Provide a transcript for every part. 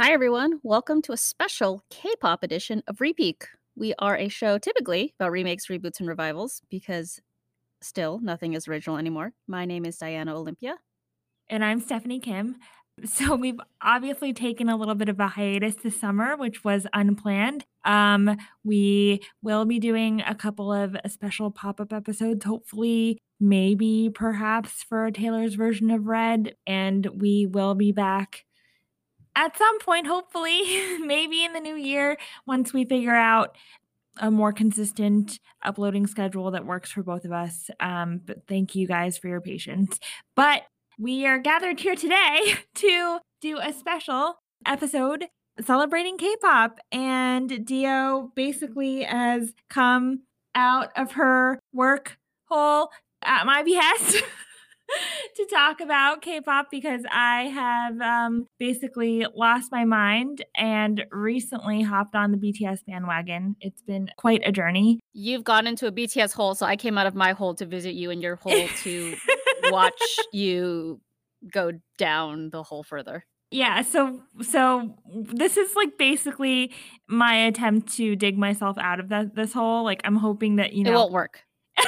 Hi, everyone. Welcome to a special K pop edition of Repeak. We are a show typically about remakes, reboots, and revivals because still nothing is original anymore. My name is Diana Olympia. And I'm Stephanie Kim. So we've obviously taken a little bit of a hiatus this summer, which was unplanned. We will be doing a couple of special pop-up episodes, hopefully, maybe perhaps for a Taylor's version of Red. And we will be back at some point, hopefully, maybe in the new year, once we figure out a more consistent uploading schedule that works for both of us. But thank you guys for your patience. But we are gathered here today to do a special episode celebrating K-pop. And Dio basically has come out of her work hole at my behest to talk about K-pop because I have basically lost my mind and recently hopped on the BTS bandwagon. It's been quite a journey. You've gone into a BTS hole, so I came out of my hole to visit you in your hole to watch you go down the hole further. Yeah, so this is like basically my attempt to dig myself out of this hole. Like I'm hoping that, It won't work.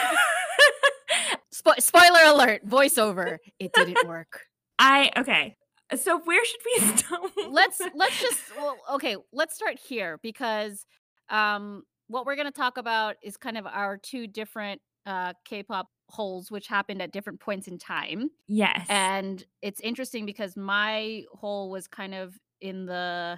Spoiler alert, voiceover. It didn't work. Okay. So where should we start? Let's start here because what we're going to talk about is kind of our two different K-pop holes which happened at different points in time. Yes. And it's interesting because my hole was kind of in the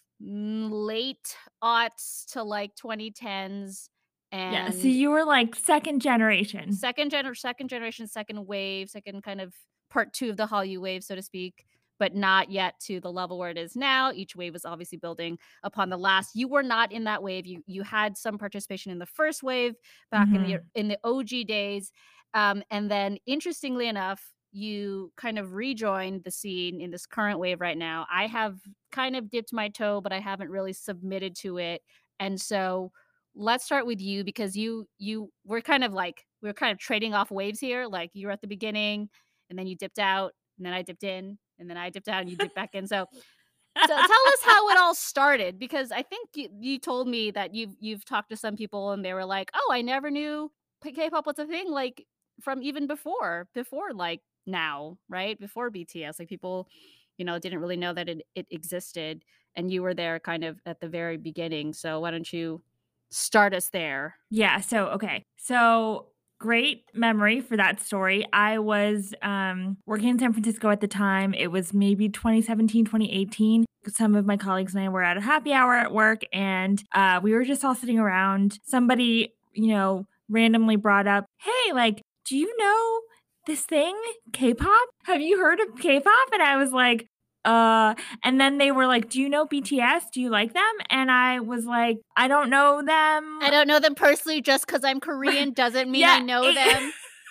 late aughts to like 2010s. Yeah, so And you were like second generation. second generation, second wave, second kind of part two of the Hallyu wave, so to speak, but not yet to the level where it is now. Each wave is obviously building upon the last. You were not in that wave. You had some participation in the first wave back in the OG days, and then interestingly enough, you kind of rejoined the scene in this current wave right now. I have kind of dipped my toe, but I haven't really submitted to it, and so let's start with you because we're kind of trading off waves here. Like you were at the beginning and then you dipped out and then I dipped in and then I dipped out and you dipped back in. So tell us how it all started because I think you told me that you've talked to some people and they were like, "Oh, I never knew K-pop was a thing like from even before like now, right? Before BTS. Like people, didn't really know that it existed and you were there kind of at the very beginning. So why don't you start us there?" Yeah, okay. So, great memory for that story. I was, working in San Francisco at the time. It was maybe 2017, 2018. Some of my colleagues and I were at a happy hour at work, and, we were just all sitting around. Somebody, randomly brought up, "Hey, like, do you know this thing, K-pop? Have you heard of K-pop?" And I was like, uh, and then they were like, "Do you know BTS? Do you like them?" And I was like, "I don't know them." I don't know them personally just because I'm Korean doesn't mean I Yeah, know them.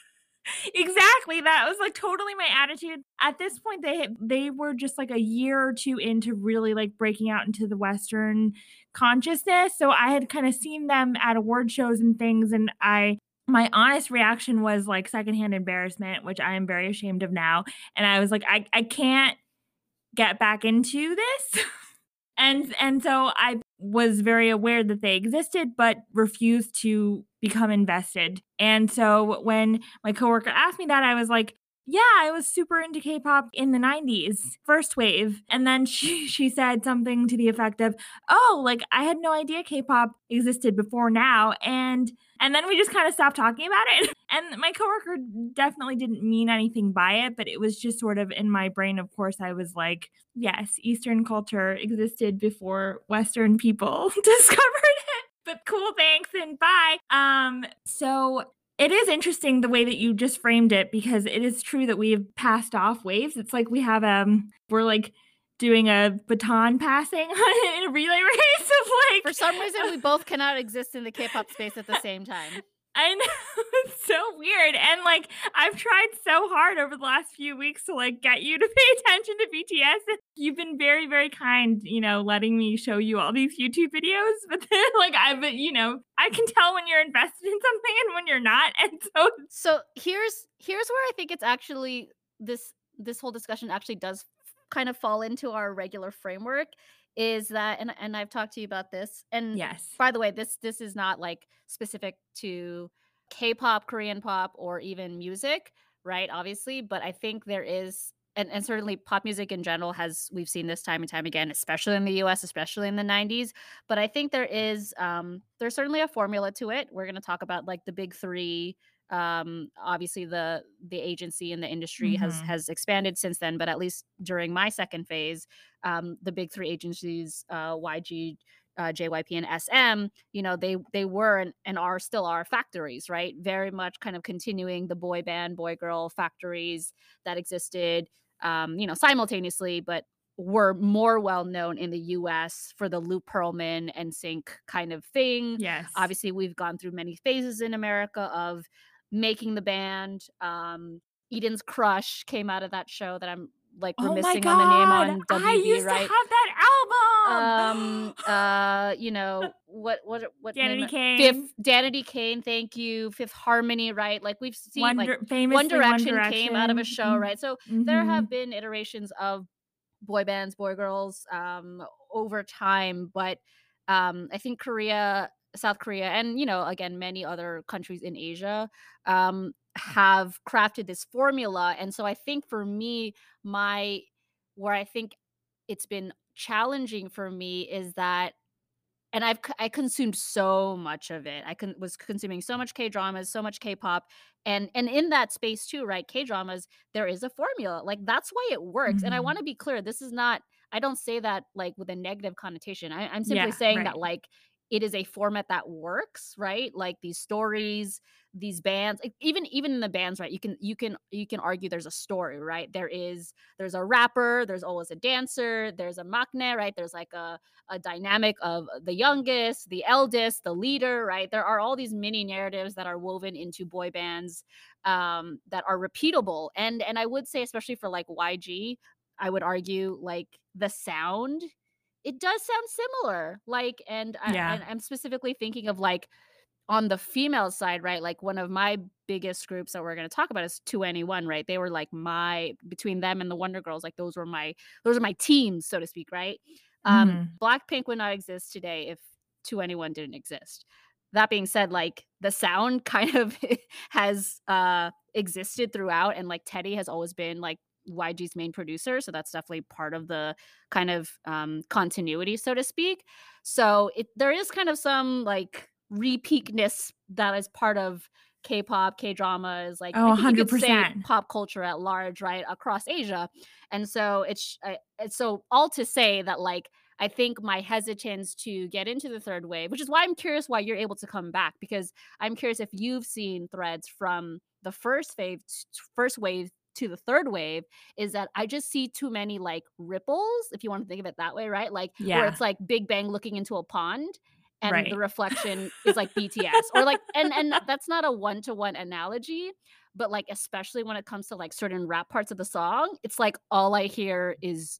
exactly. That was like totally my attitude. At this point, they were just like a year or two into really like breaking out into the Western consciousness. So I had kind of seen them at award shows and things, and my honest reaction was like secondhand embarrassment, which I am very ashamed of now. And I was like, I can't get back into this. And so I was very aware that they existed, but refused to become invested. And so when my coworker asked me that, I was like, yeah, I was super into K-pop in the 90s, first wave. And then she said something to the effect of, "Oh, like I had no idea K-pop existed before now." And then we just kind of stopped talking about it. And my coworker definitely didn't mean anything by it, but it was just sort of in my brain. Of course, I was like, yes, Eastern culture existed before Western people discovered it. But cool, thanks, and bye. So it is interesting the way that you just framed it because it is true that we have passed off waves. It's like we're like doing a baton passing in a relay race of like. For some reason, we both cannot exist in the K-pop space at the same time. I know, it's so weird. And like I've tried so hard over the last few weeks to like get you to pay attention to BTS. You've been very, very kind, letting me show you all these YouTube videos. But then I can tell when you're invested in something and when you're not. And so here's where I think it's actually this whole discussion actually does kind of fall into our regular framework is that and I've talked to you about this, and Yes. by the way, this is not, like, specific to K-pop, Korean pop, or even music, right, obviously, but I think there is and certainly pop music in general has we've seen this time and time again, especially in the US, especially in the '90s, but I think there's certainly a formula to it. We're gonna talk about, like, the big 3. Obviously, the agency and the industry Mhm. has expanded since then, but at least during my second phase, the big 3 agencies, YG, JYP, and SM, they were and are still are factories, right? Very much kind of continuing the boy band, boy girl factories that existed, simultaneously, but were more well known in the US for the Lou Pearlman and Sync kind of thing. Yes. Obviously, we've gone through many phases in America of making the band. Eden's Crush came out of that show that I'm like Oh my remissing on the name god! on I WB, used to right? have that album! What name Danity Kane. Fifth Danity Kane, thank you. Fifth Harmony, right? Like we've seen like One Famously One Direction came out of a Direction. show, right? So there have Mhm. been iterations of boy bands, boy girls, over time. But I think Korea, South Korea, and again, many other countries in Asia have crafted this formula. And so I think for me, my where I think it's been challenging for me is that and I consumed so much of it. Was consuming so much K-dramas, so much K-pop, and in that space too, right? K-dramas, there is a formula. Like that's why it works. And I Mhm. want to be clear, this is not I don't say that like with a negative connotation. I'm simply Yeah, saying that right. like it is a format that works, right? Like these stories, these bands, even in the bands, right? You can argue there's a story, right? There's a rapper, there's always a dancer, there's a maknae, right? There's like a dynamic of the youngest, the eldest, the leader, right? There are all these mini narratives that are woven into boy bands that are repeatable. And I would say, especially for like YG, I would argue like the sound, it does sound similar. Like, Yeah. and I'm specifically thinking of like on the female side, right? Like one of my biggest groups that we're going to talk about is 2NE1, right? They were like my between them and the Wonder Girls, like those are my teams, so to speak, right? Mhm. Blackpink would not exist today if 2NE1 didn't exist. That being said, like the sound kind of has existed throughout, and like Teddy has always been like YG's main producer, so that's definitely part of the kind of continuity, so to speak. So there is kind of some like repeatness that is part of K-pop, K-drama is like Oh, I think you could say 100%. pop culture at large, right, across Asia. And so it's so all to say that like I think my hesitance to get into the third wave, which is why I'm curious why you're able to come back because I'm curious if you've seen threads from the first wave to the third wave is that I just see too many like ripples, if you want to think of it that way, right? Like where Yeah, it's like Big Bang looking into a pond and the right. reflection is like BTS or like and that's not a one-to-one analogy, but like especially when it comes to like certain rap parts of the song, it's like all I hear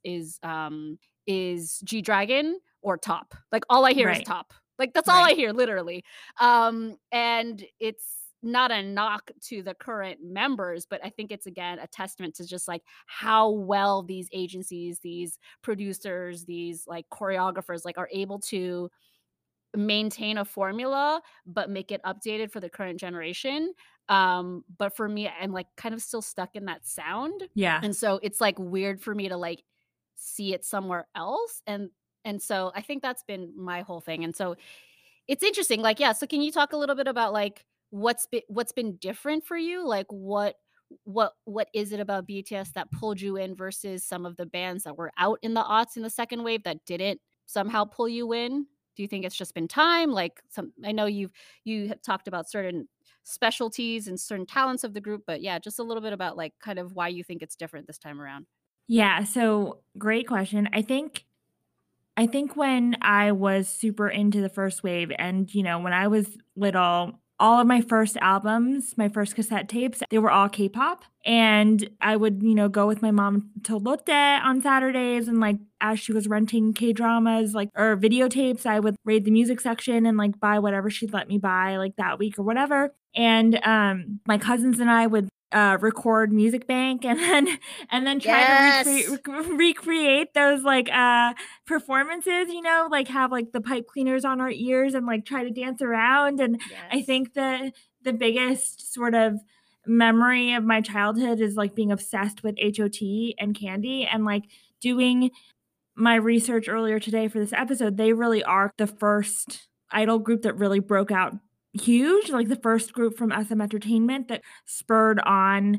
is G Dragon or Top. Like all I hear is Right, Top. Like that's all I right. hear literally. And it's not a knock to the current members, but I think it's again a testament to just like how well these agencies, these producers, these like choreographers like are able to maintain a formula but make it updated for the current generation. But for me, I'm like kind of still stuck in that sound. Yeah. And so it's like weird for me to like see it somewhere else. And so I think that's been my whole thing. And so it's interesting. Like, yeah, so can you talk a little bit about like what's been different for you? Like what is it about BTS that pulled you in versus some of the bands that were out in the aughts in the second wave that didn't somehow pull you in? Do you think it's just been time? Like some I know you have talked about certain specialties and certain talents of the group, but yeah, just a little bit about like kind of why you think it's different this time around. Yeah, so great question. I think when I was super into the first wave and, when I was little, all of my first albums, my first cassette tapes, they were all K-pop. And I would, go with my mom to Lotte on Saturdays and like as she was renting K-dramas like or videotapes, I would raid the music section and like buy whatever she'd let me buy like that week or whatever. And my cousins and I would record Music Bank and then try Yes. to recreate those like performances, you know, like have like the pipe cleaners on our ears and like try to dance around. And I Yes. think the biggest sort of memory of my childhood is like being obsessed with HOT and Candy, and like doing my research earlier today for this episode. They really are the first idol group that really broke out huge, like the first group from SM Entertainment that spurred on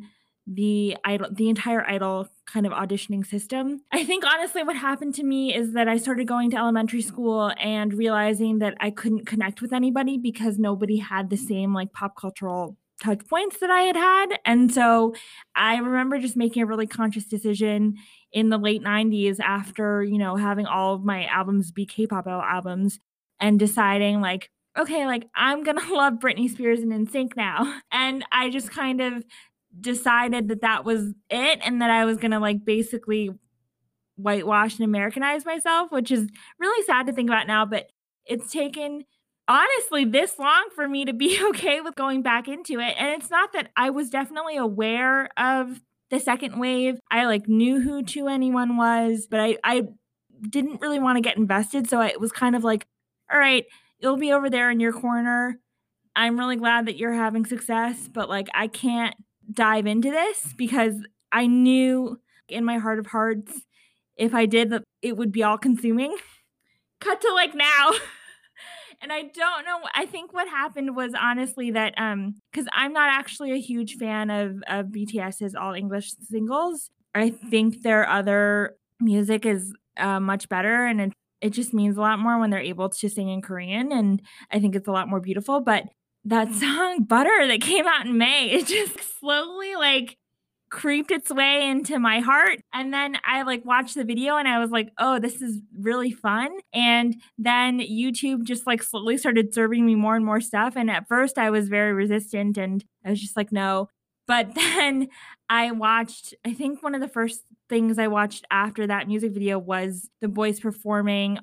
the entire idol kind of auditioning system. I think honestly what happened to me is that I started going to elementary school and realizing that I couldn't connect with anybody because nobody had the same like pop cultural touch points that I had had. And so I remember just making a really conscious decision in the late 90s after, you know, having all of my albums be K-pop albums and deciding like, okay, like I'm gonna love Britney Spears and NSYNC now. And I just kind of decided that that was it, and that I was gonna like basically whitewash and Americanize myself, which is really sad to think about now, but it's taken honestly this long for me to be okay with going back into it. And it's not that I was definitely aware of the second wave. I like knew who 2NE1 was, but I didn't really want to get invested. So it was kind of like, all right, you'll be over there in your corner. I'm really glad that you're having success, but like I can't dive into this because I knew in my heart of hearts if I did that it would be all consuming. Cut to like now. And I don't know, I think what happened was honestly that cuz I'm not actually a huge fan of BTS's all English singles. I think their other music is much better, and it just means a lot more when they're able to sing in Korean, and I think it's a lot more beautiful. But that song Butter that came out in May, it just slowly like creeped its way into my heart. And then I like watched the video and I was like, oh, this is really fun. And then YouTube just like slowly started serving me more and more stuff. And at first I was very resistant and I was just like, no. But then I watched, I think one of the first things I watched after that music video was the boys performing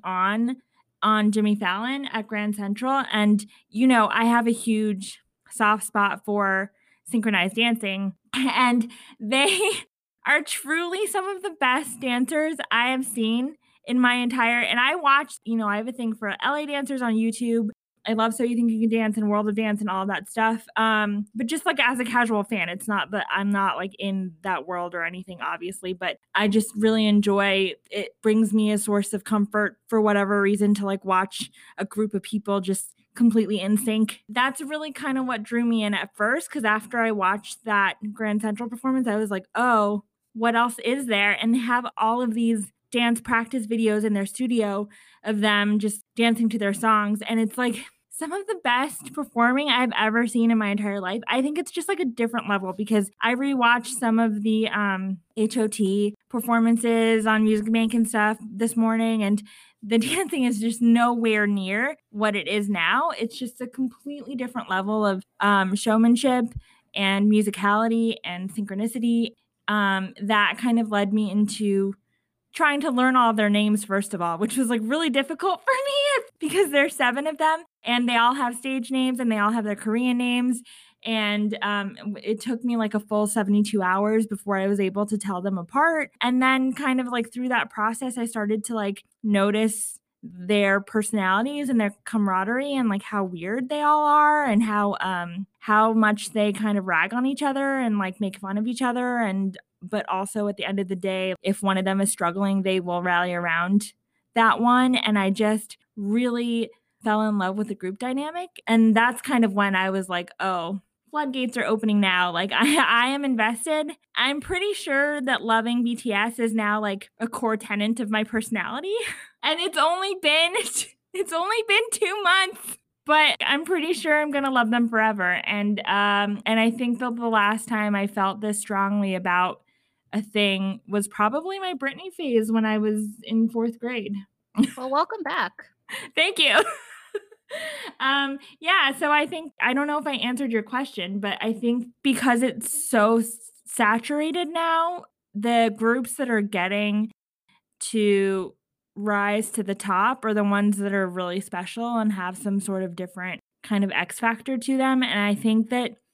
on Jimmy Fallon at Grand Central. And, you know, I have a huge soft spot for synchronized dancing. And they are truly some of the best dancers I have seen in my entire, and I watched, you know, I have a thing for LA dancers on YouTube. I love So You Think You Can Dance and World of Dance and all of that stuff. But just like as a casual fan, it's not that I'm not like in that world or anything, obviously, but I just really enjoy it. Brings me a source of comfort for whatever reason to like watch a group of people just completely in sync. That's really kind of what drew me in at first, because after I watched that Grand Central performance, I was like, oh, what else is there? And they have all of these dance practice videos in their studio of them just dancing to their songs. And it's like some of the best performing I've ever seen in my entire life. I think it's just like a different level because I rewatched some of the HOT performances on Music Bank and stuff this morning, and the dancing is just nowhere near what it is now. It's just a completely different level of showmanship and musicality and synchronicity. That kind of led me into trying to learn all of their names, first of all, which was like really difficult for me because there's 7 of them and they all have stage names and they all have their Korean names. And it took me like a full 72 hours before I was able to tell them apart. And then kind of like through that process, I started to like notice their personalities and their camaraderie and like how weird they all are and how much they kind of rag on each other and like make fun of each other. And but also at the end of the day, if one of them is struggling, they will rally around that one. And I just really fell in love with the group dynamic. And that's kind of when I was like, oh, floodgates are opening now. Like I am invested. I'm pretty sure that loving BTS is now like a core tenet of my personality. And it's only been 2 months. But I'm pretty sure I'm gonna love them forever. And I think that the last time I felt this strongly about a thing was probably my Britney phase when I was in 4th grade. Well, welcome back. Thank you. Yeah, so I think I don't know if I answered your question, but I think because it's so saturated now, the groups that are getting to rise to the top are the ones that are really special and have some sort of different kind of X factor to them. And I think that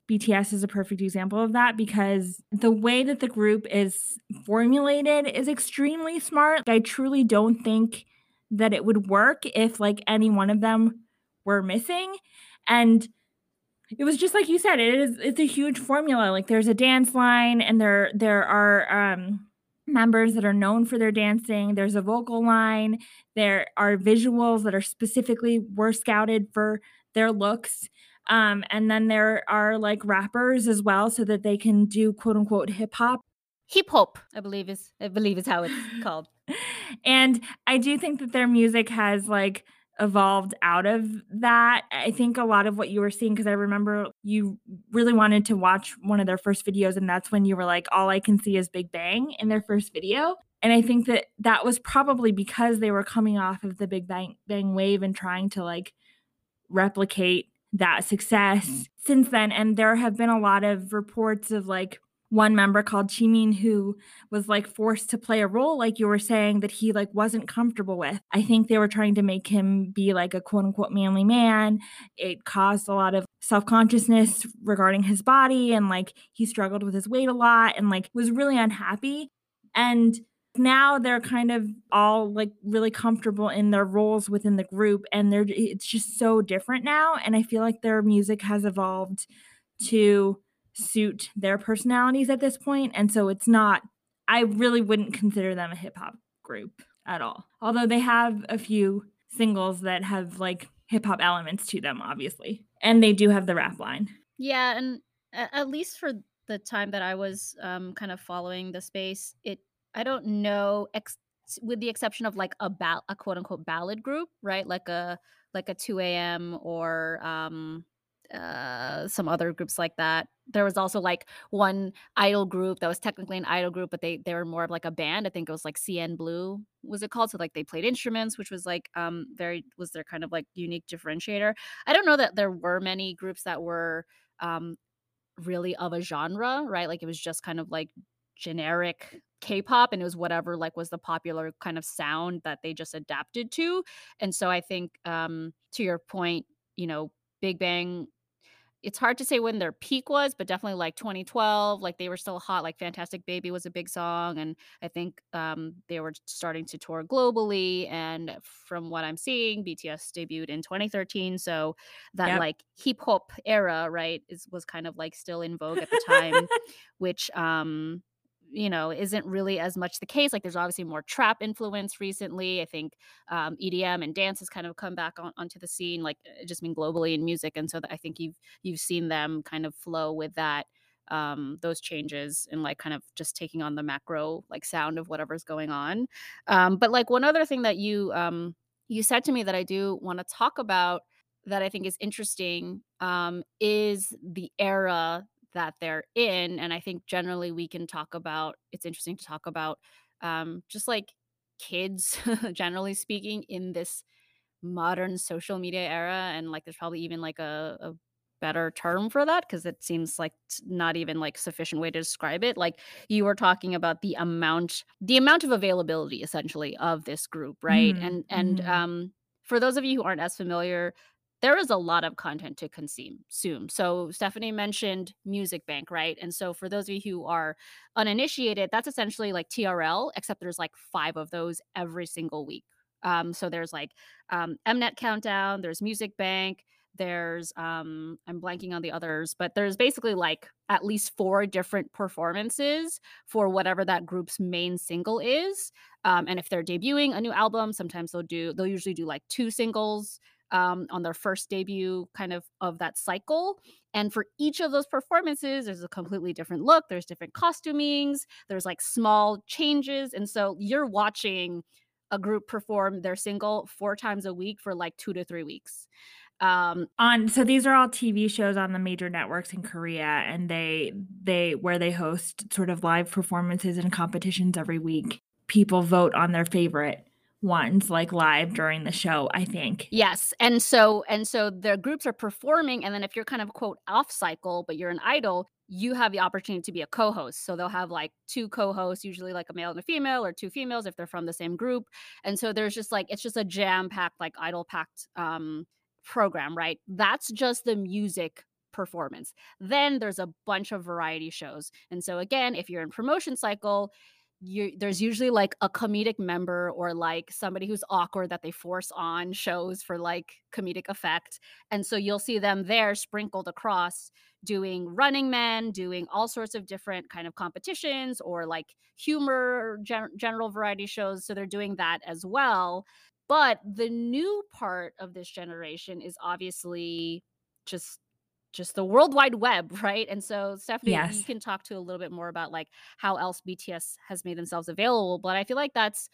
BTS is a perfect example of that because the way that the group is formulated is extremely smart. I truly don't think that it would work if like any one of them were missing. And it was just like you said, it's a huge formula. Like there's a dance line and there are members that are known for their dancing. There's a vocal line. There are visuals that are specifically were scouted for their looks. And then there are like rappers as well so that they can do quote unquote hip hop. Hip hop, I believe is how it's called. And I do think that their music has like evolved out of that. I think a lot of what you were seeing, because I remember you really wanted to watch one of their first videos, and that's when you were like, all I can see is Big Bang in their first video. And I think that that was probably because they were coming off of the Bang wave and trying to like replicate that success since then. And there have been a lot of reports of like one member called Jimin who was like forced to play a role, like you were saying, that he like wasn't comfortable with. I think they were trying to make him be like a quote unquote manly man. It caused a lot of self-consciousness regarding his body, and like he struggled with his weight a lot and like was really unhappy. And now they're kind of all like really comfortable in their roles within the group, and it's just so different now. And I feel like their music has evolved to suit their personalities at this point. And so it's not, I really wouldn't consider them a hip hop group at all. Although they have a few singles that have like hip hop elements to them, obviously. And they do have the rap line. Yeah, and at least for the time that I was kind of following the space, I don't know with the exception of like a quote unquote ballad group, right? Like a 2 a.m. or some other groups like that. There was also like one idol group that was technically an idol group, but they were more of like a band. I think it was like CN Blue was it called. So like they played instruments, which was like very was their kind of like unique differentiator. I don't know that there were many groups that were um really of a genre, right? Like it was just kind of like generic K-pop, and it was whatever like was the popular kind of sound that they just adapted to. And so I think to your point, Big Bang, it's hard to say when their peak was, but definitely like 2012, like they were still hot. Like Fantastic Baby was a big song, and I think they were starting to tour globally. And from what I'm seeing, BTS debuted in 2013, so that Yep. like hip hop era, right, was kind of like still in vogue at the time, which isn't really as much the case. Like there's obviously more trap influence recently. I think EDM and dance has kind of come back onto the scene, like just mean globally in music. And so I think you've seen them kind of flow with that, those changes, and like kind of just taking on the macro like sound of whatever's going on. But like one other thing that you said to me that I do want to talk about that I think is interesting, is the era that they're in. And I think generally we can talk about, it's interesting to talk about just like kids, generally speaking, in this modern social media era. And like there's probably even like a better term for that, because it seems like not even like sufficient way to describe it. Like you were talking about the amount of availability essentially of this group, right? And Mm-hmm. for those of you who aren't as familiar, there is a lot of content to consume. So Stephanie mentioned Music Bank, right? And so for those of you who are uninitiated, that's essentially like TRL, except there's like 5 of those every single week. So there's like Mnet Countdown, there's Music Bank, there's I'm blanking on the others, but there's basically like at least 4 different performances for whatever that group's main single is. And if they're debuting a new album, sometimes they'll usually do like 2 singles on their first debut kind of that cycle. And for each of those performances, there's a completely different look. There's different costumings. There's like small changes. And so you're watching a group perform their single 4 times a week for like 2 to 3 weeks. So these are all TV shows on the major networks in Korea, and they where they host sort of live performances and competitions every week. People vote on their favorite ones like live during the show, I think. Yes, and so the groups are performing, and then if you're kind of quote off cycle, but you're an idol, you have the opportunity to be a co-host. So they'll have like 2 co-hosts, usually like a male and a female, or 2 females if they're from the same group. And so there's just like it's just a jam-packed, like idol-packed program, right? That's just the music performance. Then there's a bunch of variety shows. And so again, if you're in promotion cycle, there's usually like a comedic member or like somebody who's awkward that they force on shows for like comedic effect. And so you'll see them there sprinkled across doing Running Man, doing all sorts of different kind of competitions or like humor general variety shows. So they're doing that as well. But the new part of this generation is obviously just just the World Wide Web, right? And so, Stephanie, you Yes. can talk to a little bit more about like how else BTS has made themselves available. But I feel like that's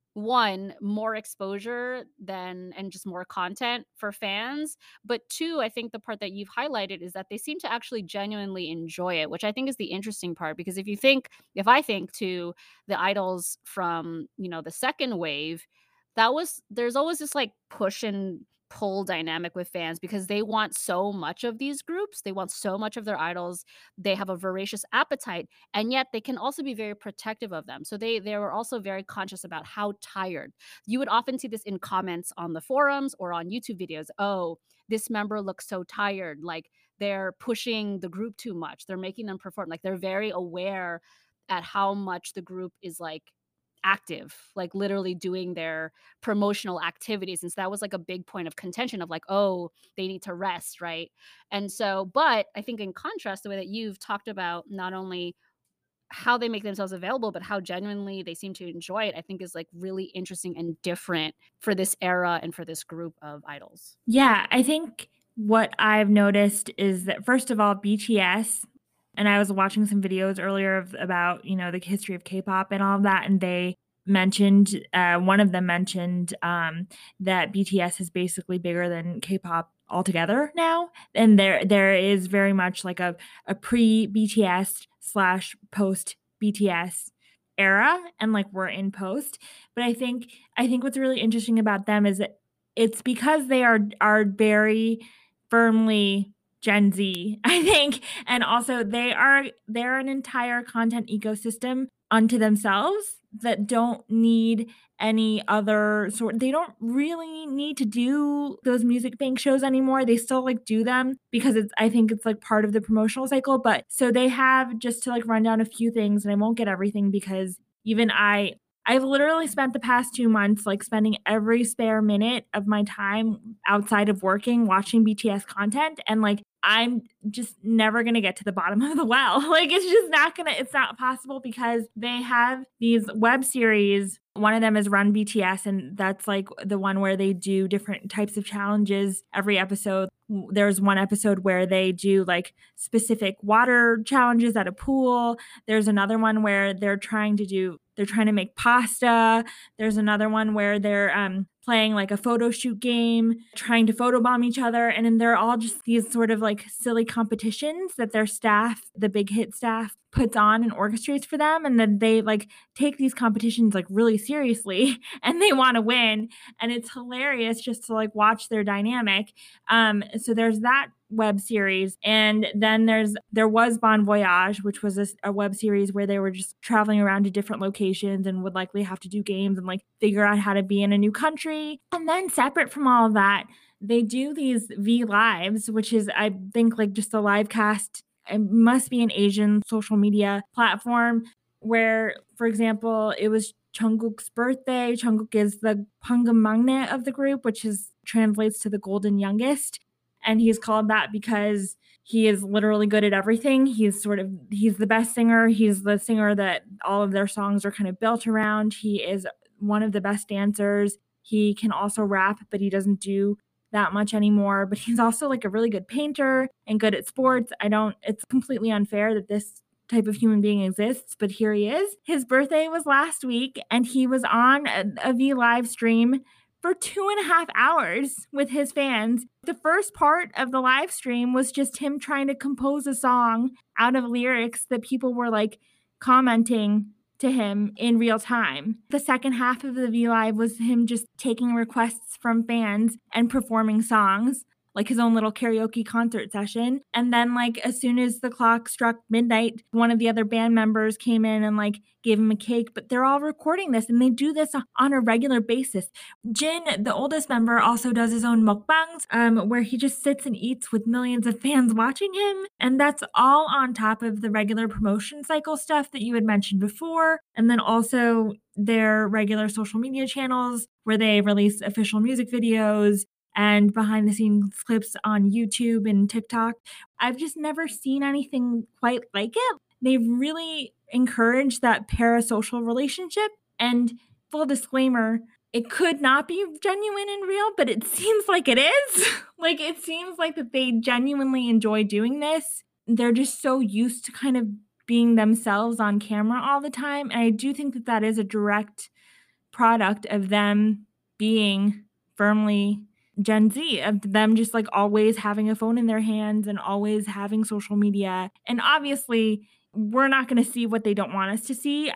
one, more exposure than and just more content for fans. But two, I think the part that you've highlighted is that they seem to actually genuinely enjoy it, which I think is the interesting part. Because if I think to the idols from, the second wave, there's always this like push and pull dynamic with fans because they want so much of these groups. They want so much of their idols. They have a voracious appetite, and yet they can also be very protective of them. So they were also very conscious about how tired. You would often see this in comments on the forums or on YouTube videos. Oh, this member looks so tired. Like they're pushing the group too much. They're making them perform. Like they're very aware at how much the group is like active, like literally doing their promotional activities. And so that was like a big point of contention of like, oh, they need to rest, right? And so, but I think in contrast, the way that you've talked about not only how they make themselves available, but how genuinely they seem to enjoy it, I think is like really interesting and different for this era and for this group of idols. Yeah, I think what I've noticed is that first of all, BTS, and I was watching some videos earlier about the history of K-pop and all of that, and they mentioned one of them mentioned that BTS is basically bigger than K-pop altogether now, and there is very much like a pre BTS slash post BTS era, and like we're in post. But I think what's really interesting about them is that it's because they are very firmly Gen Z, I think, and also they're an entire content ecosystem unto themselves that don't need any other sort. They don't really need to do those music bank shows anymore. They still like do them because I think it's like part of the promotional cycle. But so they have, just to like run down a few things, and I won't get everything because even I've literally spent the past 2 months, like, spending every spare minute of my time outside of working watching BTS content, and, like, I'm just never gonna get to the bottom of the well. Like, it's not possible because they have these web series. One of them is Run BTS, and that's, like, the one where they do different types of challenges every episode. There's one episode where they do, like, specific water challenges at a pool. There's another one where they're trying to make pasta. There's another one where they're playing like a photo shoot game, trying to photobomb each other. And then they're all just these sort of like silly competitions that their staff, the Big Hit staff, puts on and orchestrates for them. And then they like take these competitions like really seriously and they want to win. And it's hilarious just to like watch their dynamic. So there's that web series, and then there was Bon Voyage, which was a web series where they were just traveling around to different locations and would likely have to do games and like figure out how to be in a new country. And then separate from all of that, they do these V Lives, which is, I think, like just a live cast. It must be an Asian social media platform where, for example, it was Jungkook's birthday. Jungkook is the Pangamangne of the group, which translates to the golden youngest. And he's called that because he is literally good at everything. He's the best singer. He's the singer that all of their songs are kind of built around. He is one of the best dancers. He can also rap, but he doesn't do that much anymore. But he's also like a really good painter and good at sports. It's completely unfair that this type of human being exists, but here he is. His birthday was last week, and he was on a V live stream for 2.5 hours with his fans. The first part of the live stream was just him trying to compose a song out of lyrics that people were like commenting to him in real time. The second half of the V Live was him just taking requests from fans and performing songs. like his own little karaoke concert session. And then like as soon as the clock struck midnight, one of the other band members came in and like gave him a cake. But they're all recording this and they do this on a regular basis. Jin, the oldest member, also does his own mukbangs, where he just sits and eats with millions of fans watching him. And that's all on top of the regular promotion cycle stuff that you had mentioned before. And then also their regular social media channels where they release official music videos and behind the scenes clips on YouTube and TikTok. I've just never seen anything quite like it. They've really encouraged that parasocial relationship. And full disclaimer, it could not be genuine and real, but it seems like it is. Like, it seems like that they genuinely enjoy doing this. They're just so used to kind of being themselves on camera all the time. And I do think that that is a direct product of them being firmly Gen Z, of them just like always having a phone in their hands and always having social media. And obviously, we're not going to see what they don't want us to see.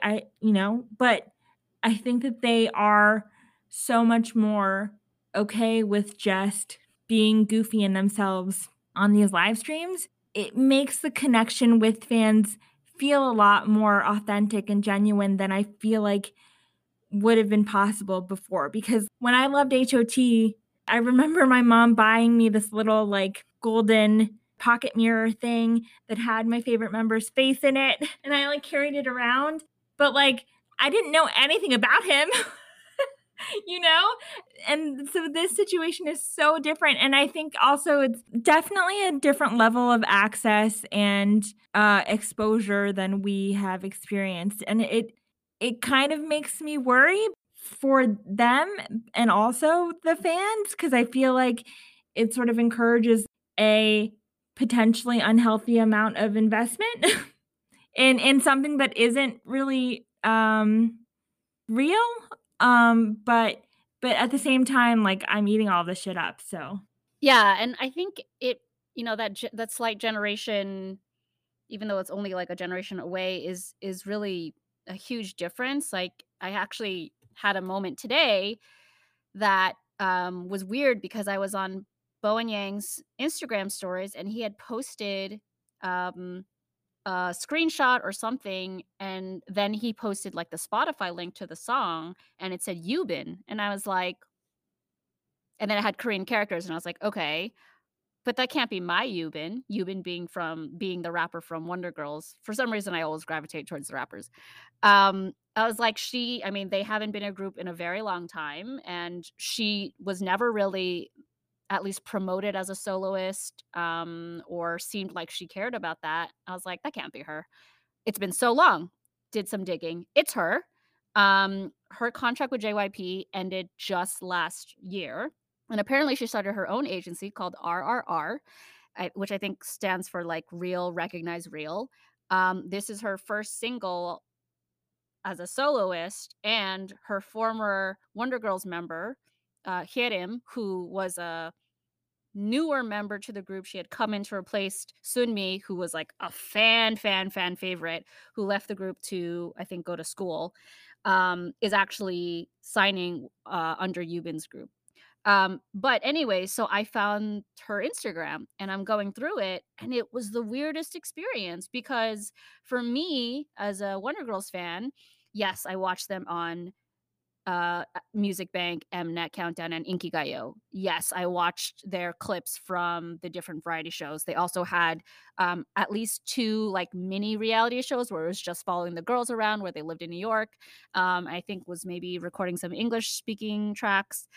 But I think that they are so much more okay with just being goofy in themselves on these live streams. It makes the connection with fans feel a lot more authentic and genuine than I feel like would have been possible before. Because when I loved HOT, I remember my mom buying me this little like golden pocket mirror thing that had my favorite member's face in it, and I like carried it around. But like I didn't know anything about him. you know? And so this situation is so different. And I think also it's definitely a different level of access and exposure than we have experienced. And it kind of makes me worry for them and also the fans, because I feel like it sort of encourages a potentially unhealthy amount of investment in something that isn't really real. But at the same time, like I'm eating all this shit up. So Yeah, and I think that slight generation, even though it's only like a generation away, is really a huge difference. Like I actually had a moment today that was weird because I was on Bowen Yang's Instagram stories and he had posted um a screenshot or something, and then he posted like the Spotify link to the song and it said Yubin, and I was like, and then it had Korean characters and I was like, okay, but that can't be my Yubin. Yubin being the rapper from Wonder Girls. For some reason, I always gravitate towards the rappers. I was like, I mean, they haven't been a group in a very long time, and she was never really at least promoted as a soloist, or seemed like she cared about that. I was like, that can't be her. It's been so long. Did some digging. It's her. Her contract with JYP ended just last year. And apparently she started her own agency called RRR, which I think stands for like Real Recognize Real. This is her first single as a soloist, and her former Wonder Girls member, Hyerim, who was a newer member to the group. She had come in to replace Sunmi, who was like a fan favorite, who left the group to, I think, go to school, is actually signing under Yubin's group. But anyway, so I found her Instagram and I'm going through it, and it was the weirdest experience because for me, as a Wonder Girls fan, yes, I watched them on Music Bank, Mnet Countdown, and Inkigayo. Yes, I watched their clips from the different variety shows. They also had at least 2 like mini reality shows where it was just following the girls around where they lived in New York. I think was maybe recording some English speaking tracks.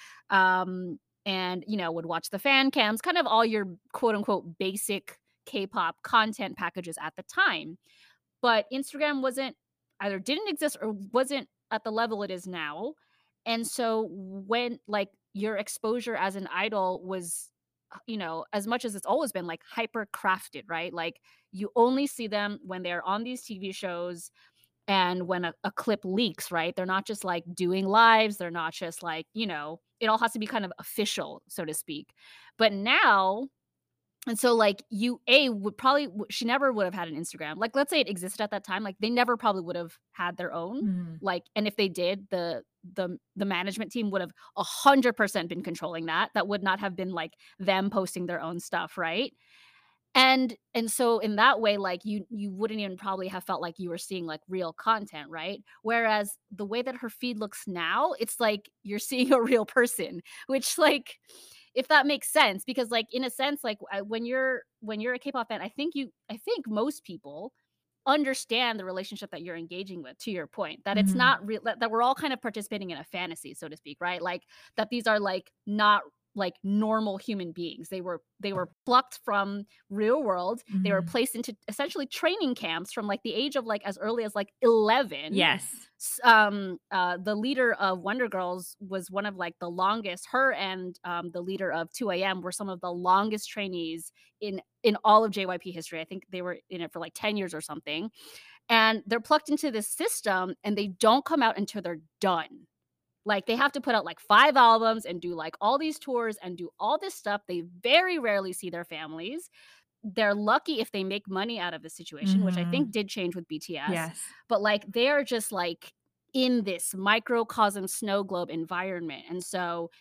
And would watch the fan cams, kind of all your quote unquote basic K-pop content packages at the time. But Instagram wasn't, either didn't exist or wasn't at the level it is now. And so when like your exposure as an idol was, as much as it's always been like hyper crafted, right? Like you only see them when they're on these TV shows and when a clip leaks, right? They're not just like doing lives. They're not just like, it all has to be kind of official, so to speak. But now, and so, like, would probably she never would have had an Instagram. Like, let's say it existed at that time, like, they never probably would have had their own, Mhm. like, and if they did, the management team would have 100% been controlling that. That would not have been, like, them posting their own stuff, right? And so in that way, like, you wouldn't even probably have felt like you were seeing, like, real content, right? Whereas the way that her feed looks now, it's like you're seeing a real person, which, like, if that makes sense, because, like, in a sense, like, when you're a K-pop fan, I think most people understand the relationship that you're engaging with, to your point, that it's Mhm. not real, that we're all kind of participating in a fantasy, so to speak, right? Like, that these are, like, not, like, normal human beings. They were plucked from real world. They were Mhm. placed into essentially training camps from, like, the age of, like, as early as, like, 11. Yes. The leader of Wonder Girls was one of, like, the longest, her and, the leader of 2AM were some of the longest trainees in all of JYP history. I think they were in it for, like, 10 years or something, and they're plucked into this system, and they don't come out until they're done. Like, they have to put out, like, 5 albums and do, like, all these tours and do all this stuff. They very rarely see their families. They're lucky if they make money out of the situation, which I think Mhm. did change with BTS, Yes. but, like, they're just, like, in this microcosm snow globe environment, and so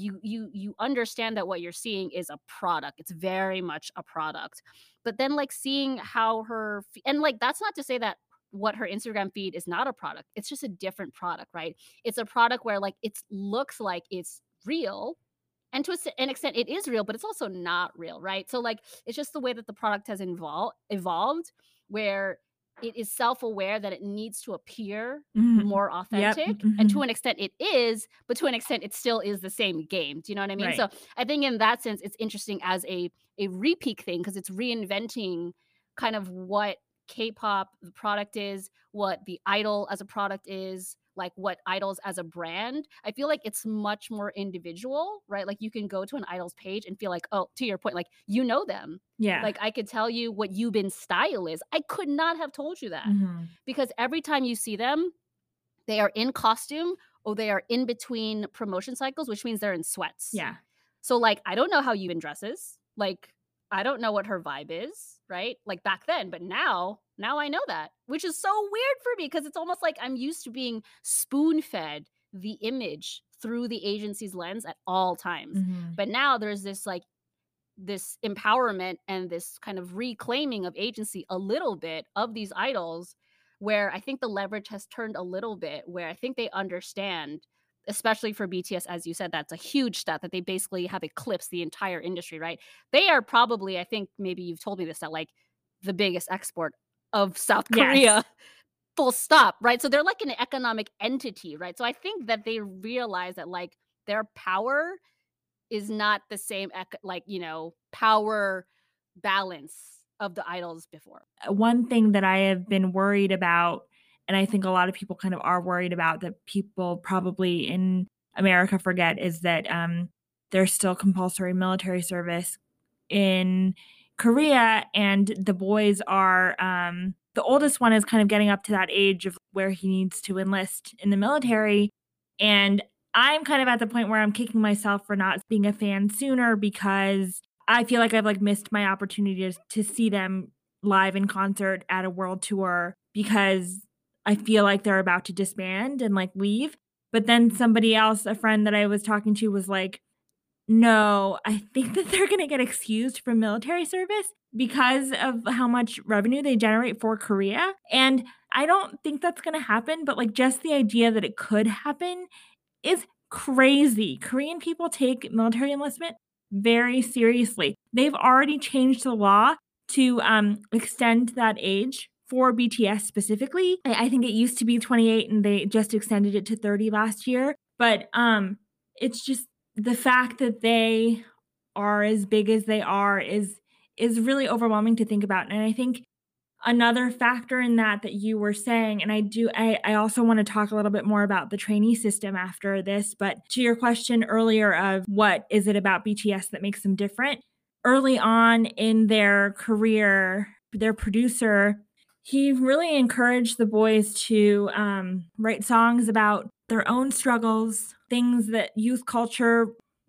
you understand that what you're seeing is a product. It's very much a product. But then, like, seeing how and, like, that's not to say that what her Instagram feed is not a product. It's just a different product, right? It's a product where, like, it looks like it's real, and to an extent, it is real, but it's also not real, right? So, like, it's just the way that the product has evolved, where it is self-aware that it needs to appear Mhm. more Yep. authentic, and to Mhm. an extent it is, but to an extent it still is the same game. Do you know what I mean? Right. So, I think in that sense, it's interesting as a repeat thing, because it's reinventing kind of what K-pop the product is, what the idol as a product is, like, what idols as a brand. I feel like it's much more individual, right? Like, you can go to an idol's page and feel like, oh, to your point, like, you know them. Yeah. Like, I could tell you what Yubin's style is. I could not have told you that, Mhm. because every time you see them, they are in costume or they are in between promotion cycles, which means they're in sweats. Yeah. So, like, I don't know how Yubin dresses. Like, I don't know what her vibe is, right? Like, back then, but now I know that, which is so weird for me, because it's almost like I'm used to being spoon-fed the image through the agency's lens at all times. Mhm. But now there's this, like, this empowerment and this kind of reclaiming of agency a little bit of these idols, where I think the leverage has turned a little bit, where I think they understand, especially for BTS, as you said, that's a huge stat that they basically have eclipsed the entire industry, right? They are probably, I think maybe you've told me this, that, like, the biggest export of South Yes. Korea, full stop, right? So they're like an economic entity, right? So I think that they realize that, like, their power is not the same like, power balance of the idols before. One thing that I have been worried about, and I think a lot of people kind of are worried about that people probably in America forget, is that there's still compulsory military service in Korea, and the boys are the oldest one is kind of getting up to that age of where he needs to enlist in the military. And I'm kind of at the point where I'm kicking myself for not being a fan sooner, because I feel like I've like missed my opportunity to see them live in concert at a world tour, because I feel like they're about to disband and like leave. But then somebody else, a friend that I was talking to, was like, no, I think that they're gonna get excused from military service because of how much revenue they generate for Korea, and I don't think that's gonna happen, but, like, just the idea that it could happen is crazy. Korean people take military enlistment very seriously. They've already changed the law to, extend that age for BTS specifically. I think it used to be 28 and they just extended it to 30 last year, but, it's just the fact that they are as big as they are is really overwhelming to think about, and I think another factor in that you were saying, and I also wanna talk a little bit more about the trainee system after this, but to your question earlier of what is it about BTS that makes them different, early on in their career, their producer, he really encouraged the boys to, write songs about their own struggles, things that youth culture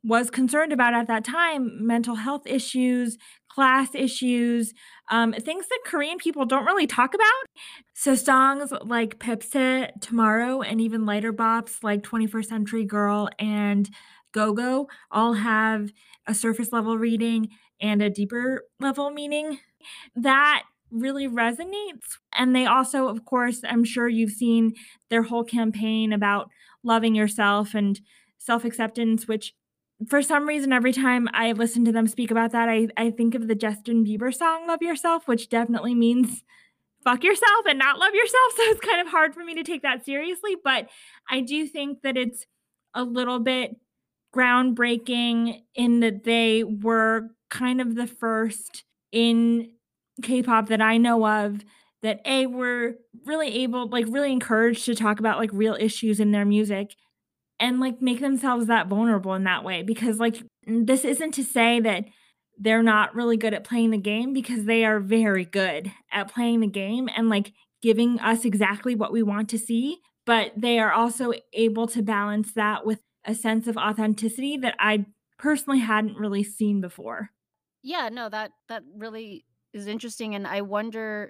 was concerned about at that time, mental health issues, class issues, things that Korean people don't really talk about. So songs like Pepsi, Tomorrow, and even lighter bops like 21st Century Girl and Go Go all have a surface level reading and a deeper level meaning. That really resonates. And they also, of course, I'm sure you've seen their whole campaign about loving yourself and self acceptance, which for some reason, every time I listen to them speak about that, I think of the Justin Bieber song Love Yourself, which definitely means fuck yourself and not love yourself. So it's kind of hard for me to take that seriously. But I do think that it's a little bit groundbreaking in that they were kind of the first in K-pop that I know of that were really able, like really encouraged to talk about like real issues in their music and like make themselves that vulnerable in that way. Because like this isn't to say that they're not really good at playing the game, because they are very good at playing the game and like giving us exactly what we want to see, but they are also able to balance that with a sense of authenticity that I personally hadn't really seen before. Yeah, no, that really is interesting, and I wonder,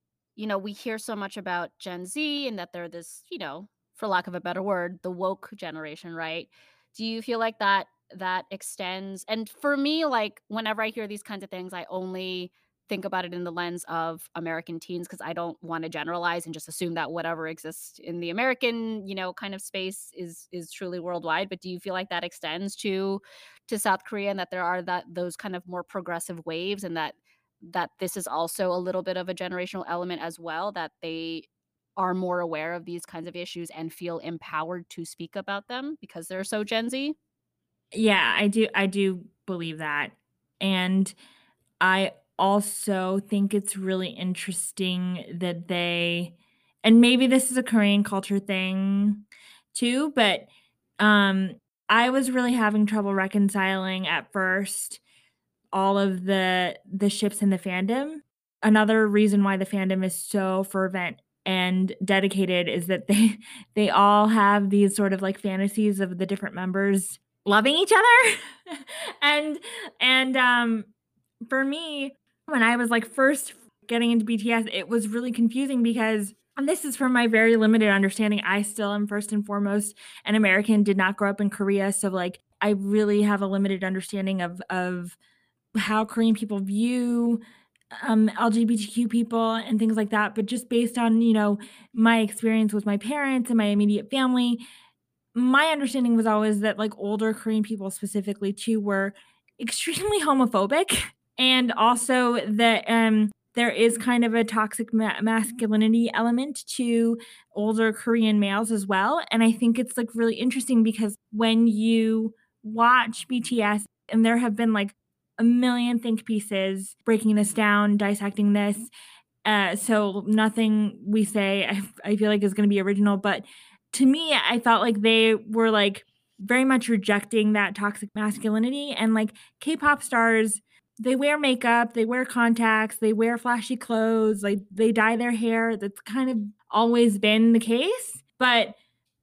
we hear so much about Gen Z and that they're this, for lack of a better word, the woke generation, right? Do you feel like that extends? And for me, like whenever I hear these kinds of things, I only think about it in the lens of American teens because I don't want to generalize and just assume that whatever exists in the American, kind of space is truly worldwide. But do you feel like that extends to South Korea and that there are those kind of more progressive waves and that this is also a little bit of a generational element as well, that they are more aware of these kinds of issues and feel empowered to speak about them because they're so Gen Z? Yeah, I do believe that. And I also think it's really interesting that and maybe this is a Korean culture thing too, but um I was really having trouble reconciling at first all of the ships in the fandom. Another reason why the fandom is so fervent and dedicated is that they they all have these sort of like fantasies of the different members loving each other. and and for me, when I was like first getting into BTS, it was really confusing because, and this is from my very limited understanding, I still am first and foremost an American, did not grow up in Korea, so like I really have a limited understanding of how Korean people view LGBTQ people and things like that. But just based on, my experience with my parents and my immediate family, my understanding was always that like older Korean people specifically too were extremely homophobic, and also that there is kind of a toxic masculinity element to older Korean males as well. And I think it's like really interesting because when you watch BTS, and there have been like a million think pieces breaking this down, dissecting this, so nothing we say I feel like is going to be original, but to me, I felt like they were like very much rejecting that toxic masculinity. And like K-pop stars, they wear makeup, they wear contacts, they wear flashy clothes, like they dye their hair. That's kind of always been the case. But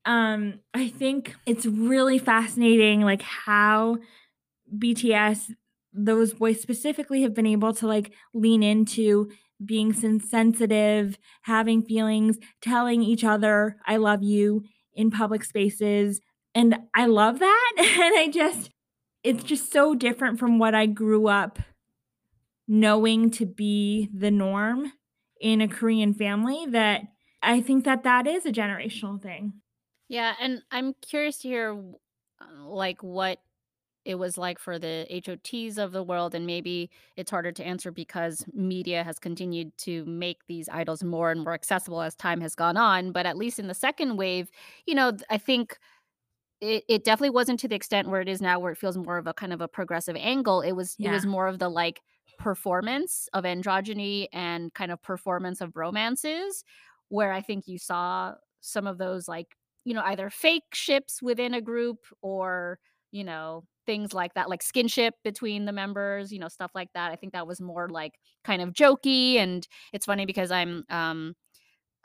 I think it's really fascinating like how BTS, those boys specifically, have been able to like lean into being sensitive, having feelings, telling each other I love you in public spaces. And I love that. And it's just so different from what I grew up knowing to be the norm in a Korean family, that I think that that is a generational thing. Yeah, and I'm curious to hear, like, what it was like for the HOTs of the world, and maybe it's harder to answer because media has continued to make these idols more and more accessible as time has gone on, but at least in the second wave, I think it definitely wasn't to the extent where it is now, where it feels more of a kind of a progressive angle. It was Yeah. more of the, like, performance of androgyny and kind of performance of romances, where I think you saw some of those, like, either fake ships within a group or, things like that, like skinship between the members, stuff like that. I think that was more, like, kind of jokey, and it's funny because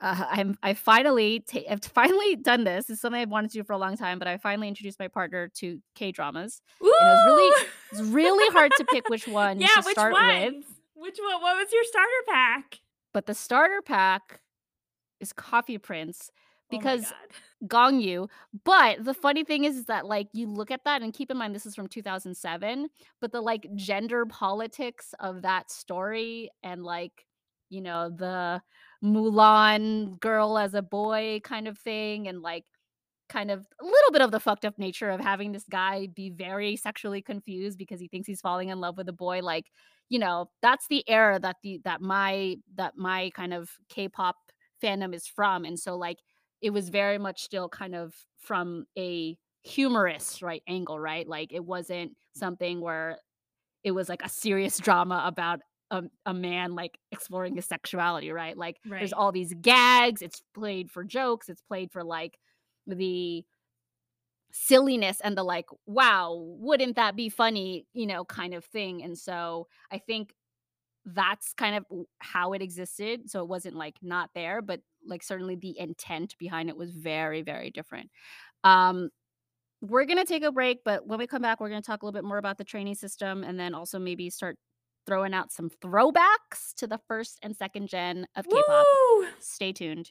I've finally done this. It's something I've wanted to do for a long time, but I finally introduced my partner to K-dramas, and Woo! it was really hard to pick which one Yeah, to which start with, ones? Which one what was your starter pack? but the starter pack is Coffee Prince Oh my because god. Gongyu. But the funny thing is that, like, you look at that and keep in mind this is from 2007, but the, like, gender politics of that story and, like, the Mulan girl as a boy kind of thing and, like, kind of a little bit of the fucked up nature of having this guy be very sexually confused because he thinks he's falling in love with a boy, like, that's the era that my kind of K-pop fandom is from, and so, like, it was very much still kind of from a humorous, right, angle, right? Like, it wasn't something where it was, like, a serious drama about a man, like, exploring his sexuality, right? Like, there's Right. all these gags, it's played for jokes, it's played for, like, the silliness and the, like, "Wow, wouldn't that be funny," kind of thing, and so I think that's kind of how it existed, so it wasn't, like, not there, but, like, certainly the intent behind it was very, very different. Um, we're gonna take a break, but when we come back, we're gonna talk a little bit more about the training system and then also maybe start throwing out some throwbacks to the 1st and 2nd gen of K-pop. Woo! Stay tuned.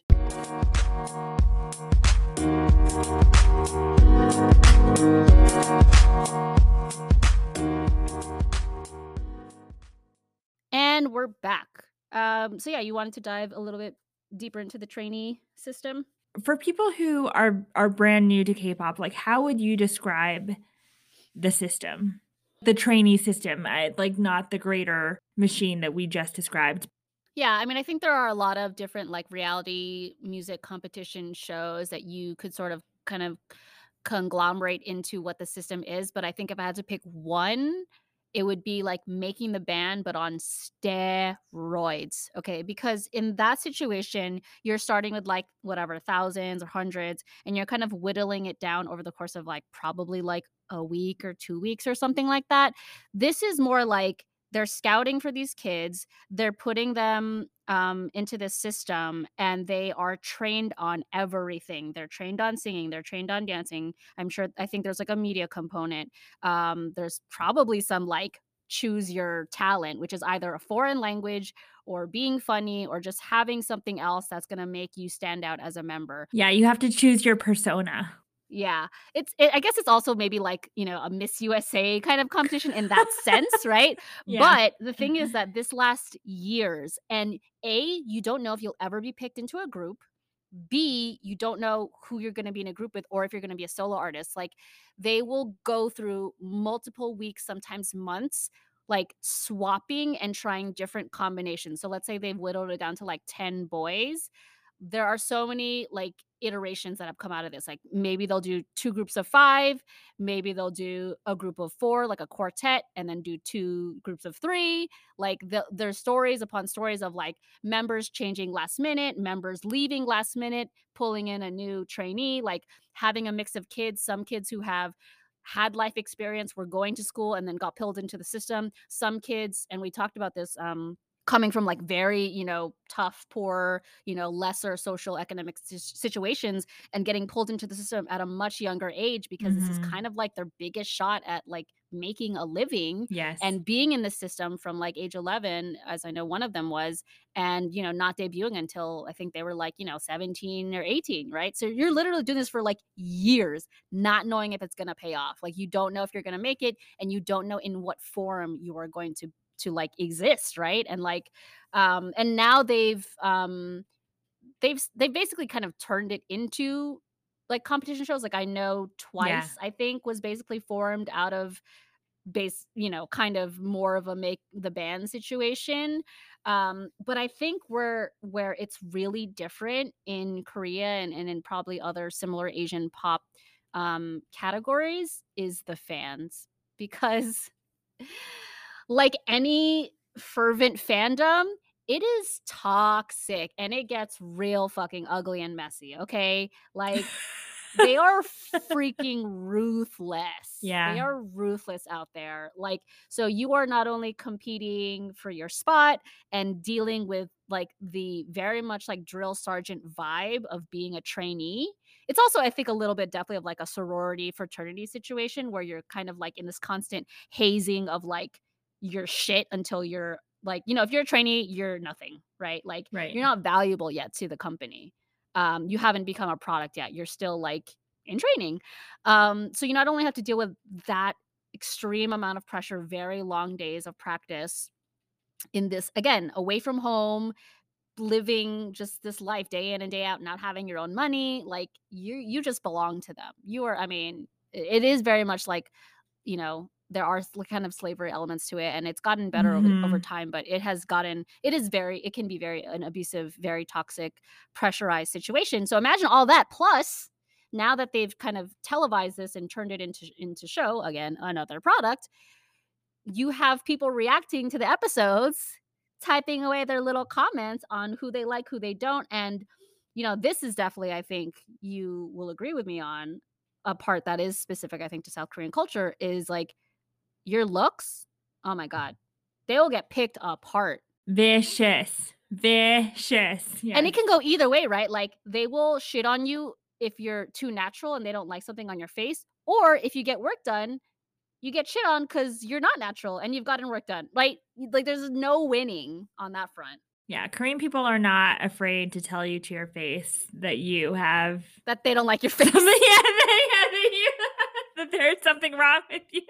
And we're back. So yeah, you wanted to dive a little bit deeper into the trainee system? For people who are brand new to K-pop, like, how would you describe the system? The trainee system, like, not the greater machine that we just described. Yeah, I mean, I think there are a lot of different like reality music competition shows that you could sort of kind of conglomerate into what the system is, but I think if I had to pick one, it would be like making the band, but on steroids. Okay. Because in that situation, you're starting with like whatever, thousands or hundreds, and you're kind of whittling it down over the course of like probably like a week or 2 weeks or something like that. This is more like they're scouting for these kids, they're putting them into this system, and they are trained on everything. They're trained on singing, they're trained on dancing. I think there's like a media component. There's probably some like choose your talent, which is either a foreign language or being funny or just having something else that's going to make you stand out as a member. Yeah, you have to choose your persona. Yeah. I guess it's also maybe like, a Miss USA kind of competition in that sense, right? Yeah. But the thing is that this lasts years, and A, you don't know if you'll ever be picked into a group. B, you don't know who you're gonna be in a group with or if you're gonna be a solo artist. Like, they will go through multiple weeks, sometimes months, like, swapping and trying different combinations. So let's say they've whittled it down to, like, 10 boys. There are so many, like, iterations that have come out of this. Like, maybe they'll do 2 groups of 5, maybe they'll do a group of 4, like a quartet, and then do 2 groups of 3. Like, there's stories upon stories of, like, members changing last minute, members leaving last minute, pulling in a new trainee, like having a mix of kids, some kids who have had life experience, were going to school and then got pulled into the system. Some kids, and we talked about this, coming from like very, tough, poor, lesser social economic situations and getting pulled into the system at a much younger age because this is Mhm. kind of like their biggest shot at like making a living Yes. and being in the system from like age 11, as I know one of them was, and not debuting until I think they were like 17 or 18, right? So you're literally doing this for like years, not knowing if it's going to pay off. Like, you don't know if you're going to make it, and you don't know in what form you are going to like exist, right? And like and now they've basically kind of turned it into like competition shows. Like, I know Yeah. Twice, I think, was basically formed out of kind of more of a make the band situation. But I think where it's really different in Korea and in probably other similar Asian pop categories is the fans, because like any fervent fandom, it is toxic and it gets real fucking ugly and messy, okay? Like, They are freaking ruthless. They Yeah. are ruthless out there. Like, so you are not only competing for your spot and dealing with like the very much like drill sergeant vibe of being a trainee. It's also, I think, a little bit definitely of like a sorority fraternity situation where you're kind of like in this constant hazing of like your shit until you're like, if you're a trainee, you're nothing, right? Like Right. you're not valuable yet to the company. You haven't become a product yet. You're still like in training. So you not only have to deal with that extreme amount of pressure, very long days of practice in this, again, away from home, living just this life day in and day out, not having your own money, like you just belong to them. You are, I mean, it is very much like, there are kind of slavery elements to it, and it's gotten better over Mhm. time, but it can be very an abusive, very toxic, pressurized situation. So imagine all that plus now that they've kind of televised this and turned it into show, again, another product, you have people reacting to the episodes, typing away their little comments on who they like, who they don't. And, this is definitely, I think you will agree with me on a part that is specific, I think, to South Korean culture is like your looks. Oh my God. They will get picked apart. Vicious. Vicious. And Yes. it can go either way, right? Like they will shit on you if you're too natural and they don't like something on your face. Or if you get work done, you get shit on because you're not natural and you've gotten work done, right? Like, there's no winning on that front. Yeah, Korean people are not afraid to tell you to your face that you have That they don't like your something, face. that there's something wrong with you.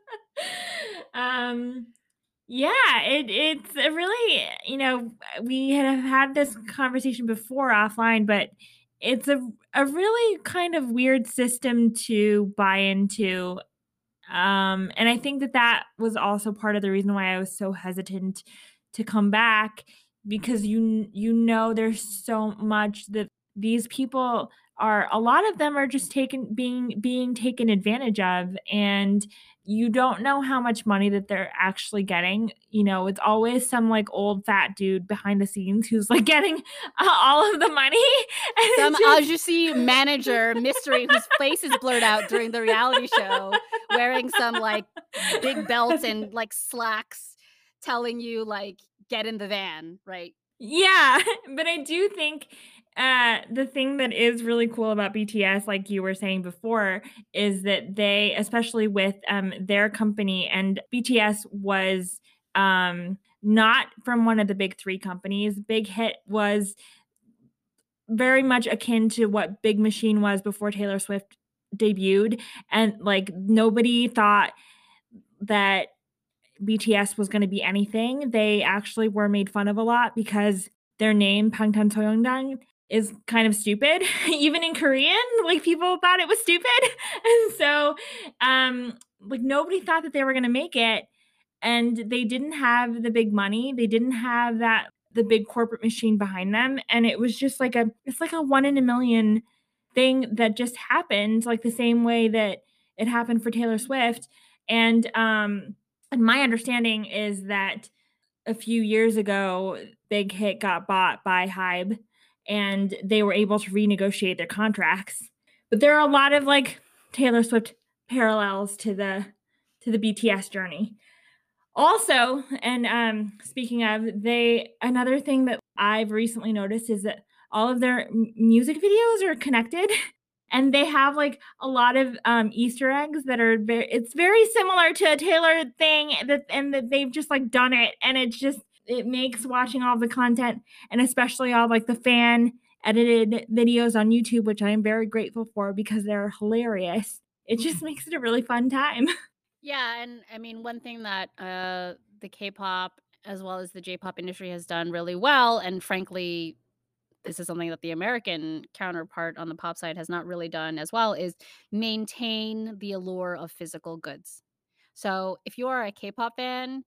Um, yeah, it's a really, we have had this conversation before offline, but it's a really kind of weird system to buy into. And I think that that was also part of the reason why I was so hesitant to come back because there's so much that these people are a lot of them are just being taken advantage of, and you don't know how much money that they're actually getting. It's always some like old fat dude behind the scenes who's like getting all of the money. And Some it's just Ajusi manager mystery whose face is blurred out during the reality show, wearing some like big belts and like slacks, telling you like, get in the van, right? Yeah, but I do think, the thing that is really cool about BTS, like you were saying before, is that they especially with, their company and BTS was, not from one of the big 3 companies. Big Hit was very much akin to what Big Machine was before Taylor Swift debuted, and, like, nobody thought that BTS was gonna be anything. They actually were made fun of a lot because their name, Bangtan is kind of stupid. Even in Korean, like, people thought it was stupid. And so, like, nobody thought that they were gonna make it, and they didn't have the big money. They didn't have the big corporate machine behind them, and it was just like it's like a 1 in a million thing that just happened, like, the same way that it happened for Taylor Swift, and, and my understanding is that a few years ago, Big Hit got bought by Hybe, and they were able to renegotiate their contracts. But there are a lot of like Taylor Swift parallels to the BTS journey. Also, and speaking of, they another thing that I've recently noticed is that all of their music videos are connected. And they have like a lot of Easter eggs that are it's very similar to a Taylor thing that they've just like done it, and it makes watching all the content and especially all like the fan edited videos on YouTube, which I am very grateful for because they're hilarious. It just makes it a really fun time. Yeah, and I mean, one thing that the K-pop as well as the J-pop industry has done really well, and frankly, this is something that the American counterpart on the pop side has not really done as well, is maintain the allure of physical goods. So if you are a K-pop fan,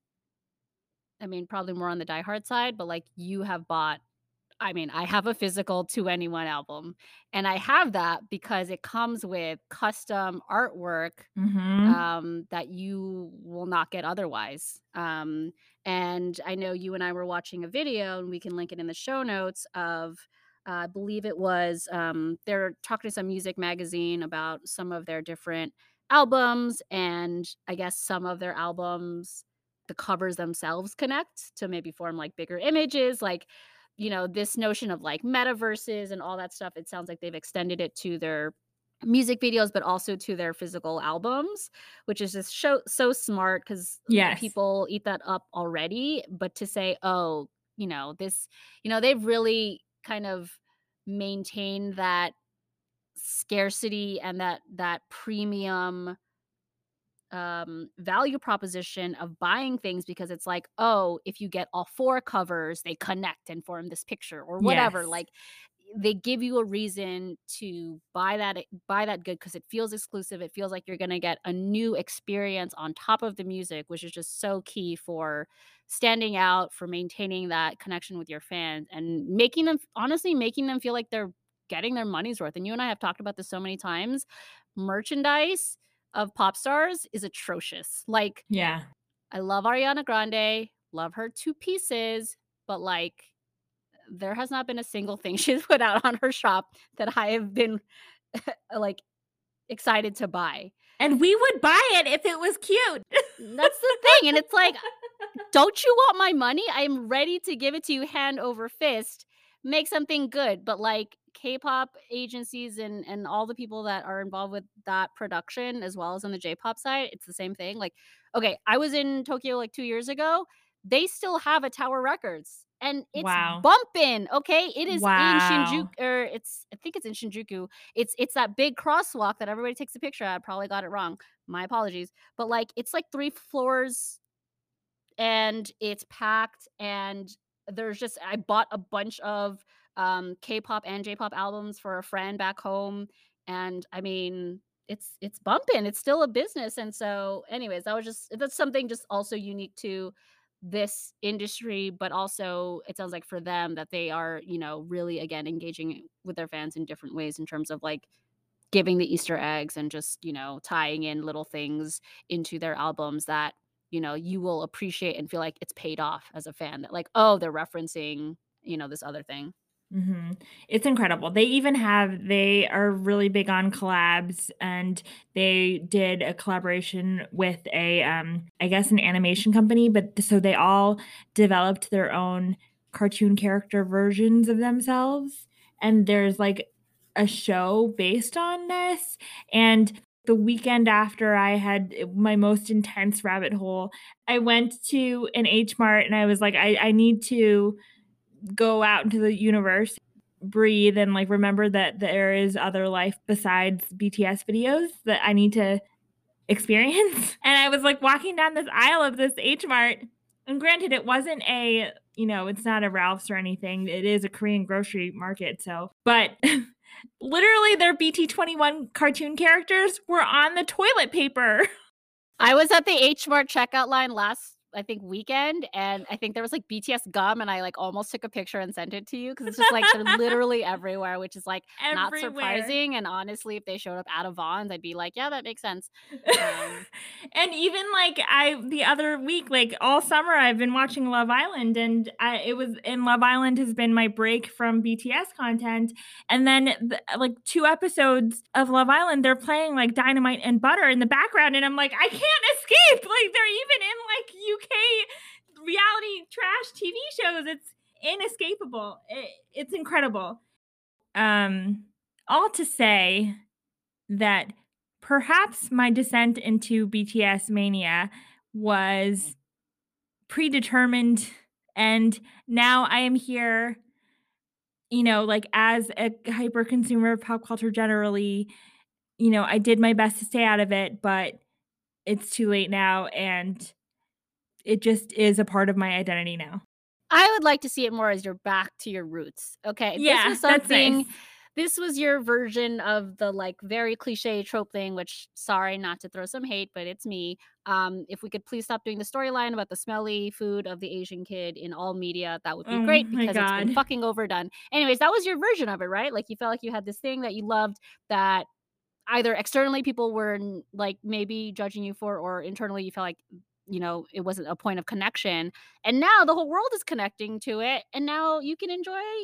I mean, probably more on the diehard side, but like you have bought, I mean, I have a physical To Anyone album, and I have that because it comes with custom artwork Mhm. that you will not get otherwise. And I know you and I were watching a video, and we can link it in the show notes of I believe it was, they're talking to some music magazine about some of their different albums, and I guess some of their albums, the covers themselves connect to maybe form, like, bigger images, like, this notion of, like, metaverses and all that stuff, it sounds like they've extended it to their music videos, but also to their physical albums, which is just so smart because Yes. people eat that up already, but to say, "Oh, this," they've really kind of maintained that scarcity and that premium value proposition of buying things because it's like, oh, if you get all four covers, they connect and form this picture or whatever. Yes. Like they give you a reason to buy that good because it feels exclusive. It feels like you're gonna get a new experience on top of the music, which is just so key for standing out, for maintaining that connection with your fans and making them feel like they're getting their money's worth. And you and I have talked about this so many times. Merchandise of pop stars is atrocious. Like, Yeah. I love Ariana Grande, love her to pieces, but, like, there has not been a single thing she's put out on her shop that I have been, like, excited to buy. And we would buy it if it was cute. That's the thing, and it's like, don't you want my money? I'm ready to give it to you hand over fist. Make something good, but, like, K-pop agencies and all the people that are involved with that production as well as on the J-pop side, it's the same thing, like, okay, I was in Tokyo, like, 2 years ago. They still have a Tower Records, and it's Wow. bumping, okay? It is in Shinjuku, Wow. or I think it's in Shinjuku. It's that big crosswalk that everybody takes a picture at. I probably got it wrong. My apologies. But, like, it's, like, 3 floors and it's packed, and I bought a bunch of K-pop and J-pop albums for a friend back home, and I mean, it's bumping. It's still a business, and so anyways, that's something just also unique to this industry, but also it sounds like for them that they are, really again engaging with their fans in different ways in terms of like giving the Easter eggs and just, tying in little things into their albums that, you will appreciate and feel like it's paid off as a fan that like, oh, they're referencing, this other thing. Mhm. It's incredible. They are really big on collabs, and they did a collaboration with I guess an animation company, but so they all developed their own cartoon character versions of themselves, and there's, like, a show based on this, and the weekend after I had my most intense rabbit hole, I went to an H Mart and I was like, I need to go out into the universe, breathe, and, like, remember that there is other life besides BTS videos that I need to experience. And I was, like, walking down this aisle of this H Mart, and granted, it wasn't it's not a Ralph's or anything. It is a Korean grocery market, so but literally their BT21 cartoon characters were on the toilet paper. I was at the H Mart checkout line last, I think, weekend, and I think there was, like, BTS gum, and I, like, almost took a picture and sent it to you because it's just, like, they're literally everywhere, which is, like, not Everywhere. surprising, and honestly, if they showed up out of Vons, I'd be like, "Yeah, that makes sense." Um, And even, like, I the other week, like, all summer, I've been watching Love Island, and Love Island has been my break from BTS content, and then, like, 2 episodes of Love Island, they're playing, like, Dynamite and Butter in the background, and I'm like, "I can't escape!" Like, they're even in, like, UK reality trash TV shows. It's inescapable. It's incredible. Um, all to say that perhaps my descent into BTS mania was predetermined, and now I am here, like, as a hyper consumer of pop culture generally, I did my best to stay out of it, but it's too late now, and it just is a part of my identity now. I would like to see it more as you're back to your roots, okay? Yeah, that's nice. This was your version of the, like, very cliche trope thing, which, sorry, not to throw some hate, but it's me. If we could please stop doing the storyline about the smelly food of the Asian kid in all media, that would be Oh great my because it's been god. fucking overdone. Anyways, that was your version of it, right? Like, you felt like you had this thing that you loved that either externally people were, like, maybe judging you for, or internally you felt like, it wasn't a point of connection, and now the whole world is connecting to it, and now you can enjoy,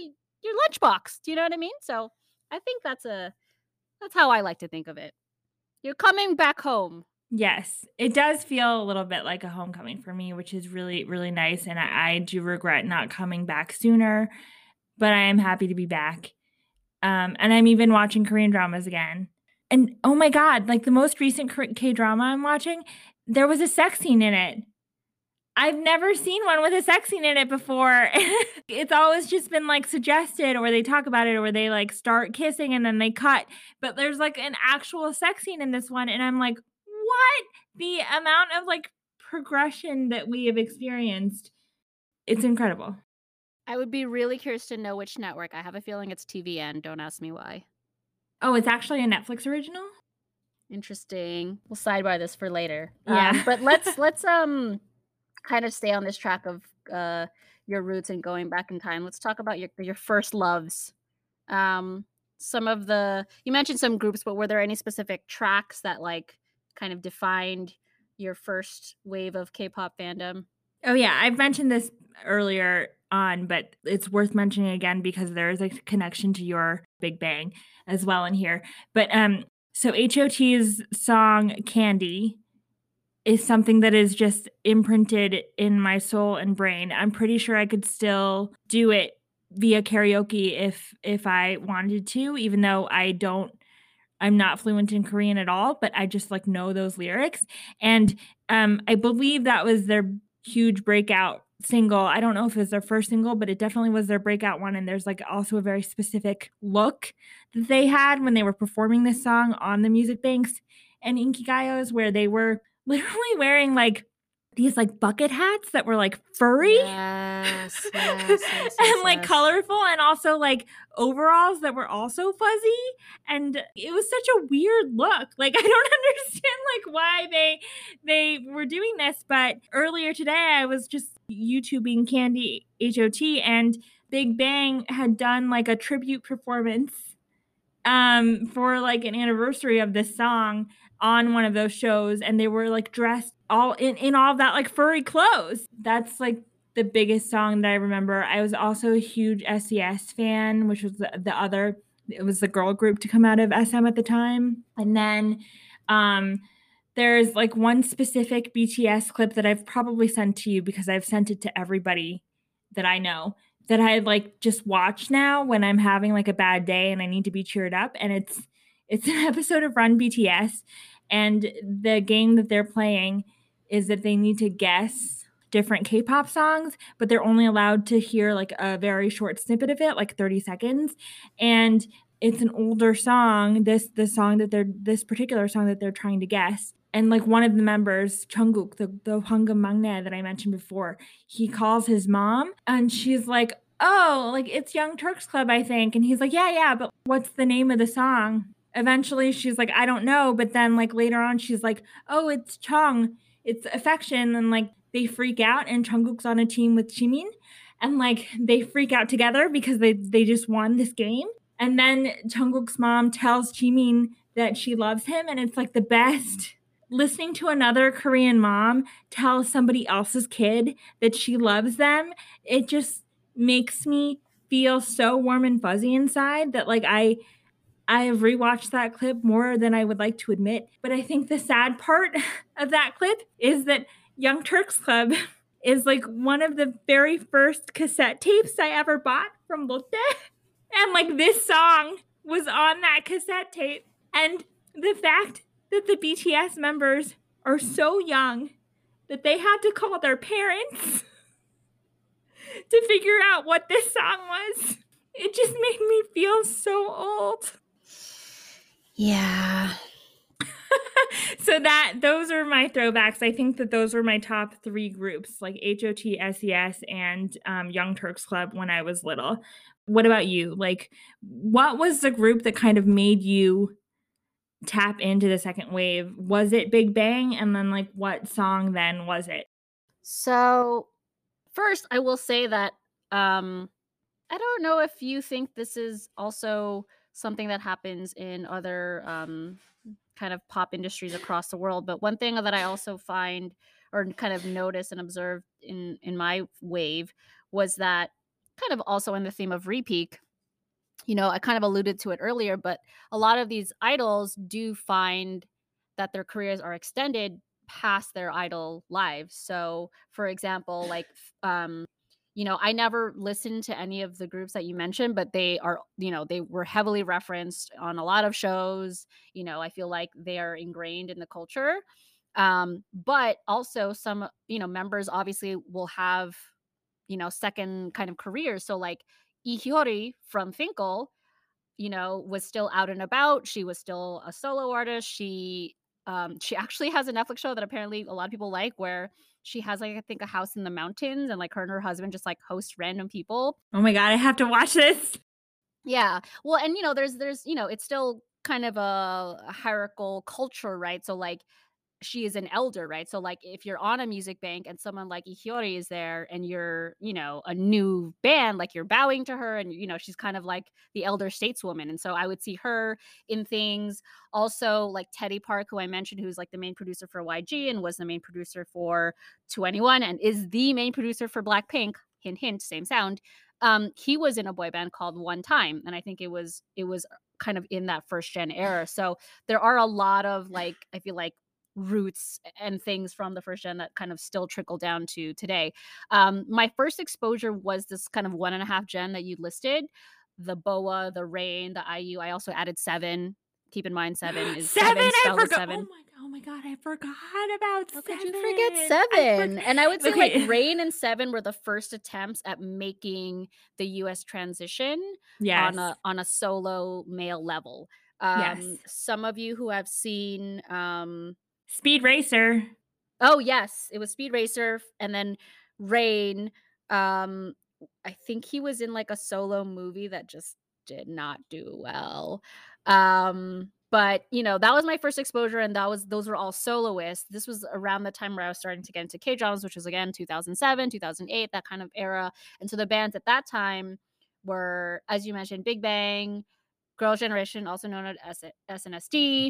your lunchbox. Do you know what I mean? So I think that's how I like to think of it. You're coming back home. Yes, it does feel a little bit like a homecoming for me, which is really, really nice, and I do regret not coming back sooner, but I am happy to be back. And I'm even watching Korean dramas again. And oh my god, like the most recent K-drama I'm watching, there was a sex scene in it. I've never seen one with a sex scene in it before. It's always just been like suggested, or they talk about it, or they like start kissing and then they cut. But there's like an actual sex scene in this one, and I'm like, what? The amount of like progression that we have experienced, it's incredible. I would be really curious to know which network. I have a feeling it's TVN. Don't ask me why. Oh, it's actually a Netflix original? Interesting. We'll sidebar this for later. Yeah. But let's kind of stay on this track of your roots and going back in time. Let's talk about your first loves. Um, some of the you mentioned some groups, but were there any specific tracks that like kind of defined your first wave of K-pop fandom? Oh, yeah, I've mentioned this earlier on, but it's worth mentioning again because there is a connection to your Big Bang as well in here. But so HOT's song Candy is something that is just imprinted in my soul and brain. I'm pretty sure I could still do it via karaoke if I wanted to, even though I'm not fluent in Korean at all, but I just like know those lyrics. And I believe that was their huge breakout single. I don't know if it was their first single, but it definitely was their breakout one. And there's like also a very specific look that they had when they were performing this song on the Music Banks and Inkigayos, where they were literally wearing like these like bucket hats that were like furry. Yes, yes, yes, And like yes. colorful, and also like overalls that were also fuzzy, and it was such a weird look. Like I don't understand like why they were doing this, but earlier today I was just YouTubing Candy HOT, and Big Bang had done like a tribute performance for like an anniversary of this song on one of those shows, and they were like dressed all in all of that like furry clothes. That's like the biggest song that I remember. I was also a huge SES fan, which was the other, it was the girl group to come out of SM at the time. And then there's like one specific BTS clip that I've probably sent to you because I've sent it to everybody that I know, that I like just watch now when I'm having like a bad day and I need to be cheered up. And it's an episode of Run BTS, and the game that they're playing is that they need to guess different K-pop songs, but they're only allowed to hear like a very short snippet of it, like 30 seconds. And it's an older song, this particular song that they're trying to guess. And like one of the members, Jungkook, the Hwangam Mangne that I mentioned before, he calls his mom and she's like, "Oh, like it's Young Turks Club, I think." And he's like, "Yeah, but what's the name of the song?" Eventually she's like, "I don't know." But then like later on she's like, "Oh, it's Chung. It's affection." And like they freak out, and Jungkook's on a team with Jimin, and like they freak out together because they just won this game. And then Jungkook's mom tells Jimin that she loves him, and it's like the best. Listening to another Korean mom tell somebody else's kid that she loves them, it just makes me feel so warm and fuzzy inside that like I have rewatched that clip more than I would like to admit. But I think the sad part of that clip is that Young Turks Club is like one of the very first cassette tapes I ever bought from Lotte. And like this song was on that cassette tape. And the fact that the BTS members are so young that they had to call their parents to figure out what this song was, it just made me feel so old. Yeah. So those are my throwbacks. I think that those were my top 3 groups, like HOT, SES, and Young Turks Club when I was little. What about you? Like, what was the group that kind of made you tap into the second wave? Was it Big Bang? And then like what song then was it? So first I will say that I don't know if you think this is also something that happens in other kind of pop industries across the world, but one thing that I also find or kind of notice and observe in my wave was that kind of also in the theme of repeat. I kind of alluded to it earlier, but a lot of these idols do find that their careers are extended past their idol lives. So, for example, like, I never listened to any of the groups that you mentioned, but they were heavily referenced on a lot of shows. I feel like they are ingrained in the culture. But also some, members obviously will have, second kind of careers. So, like, Ihiori from Finkel, was still out and about. She was still a solo artist. She actually has a Netflix show that apparently a lot of people like, where she has, like, I think, a house in the mountains, and, like, her and her husband just, like, host random people. Oh my god, I have to watch this. Yeah. Well, and, it's still kind of a hierarchical culture, right? So, like, she is an elder, right? So, like, if you're on a music bank and someone like Ihiori is there and you're, a new band, like, you're bowing to her, and, she's kind of like the elder stateswoman. And so I would see her in things. Also, like Teddy Park, who I mentioned, who's like the main producer for YG and was the main producer for 21 and is the main producer for Blackpink. Hint, hint, same sound. He was in a boy band called One Time. And I think it was kind of in that first gen era. So there are a lot of, like, I feel like, roots and things from the first gen that kind of still trickle down to today. My first exposure was this kind of 1.5 gen that you listed, the BoA, the Rain, the IU. I also added Seven. Keep in mind, Seven is 7, Seven I spelled as forgot. seven. Oh my god, I forgot about How 7. could you forget I Seven? forgot. And I would say, like, Okay. Rain and Seven were the first attempts at making the US transition on Yes. a solo male level. Yes. Some of you who have seen Speed Racer. oh, yes, it was Speed Racer, and then Rain. um, I think he was in, like, a solo movie that just did not do well. But, that was my first exposure, and those were all soloists. This was around the time where I was starting to get into K-dramas, which was, again, 2007, 2008, that kind of era. And so the bands at that time were, as you mentioned, Big Bang, Girls' Generation, also known as SNSD.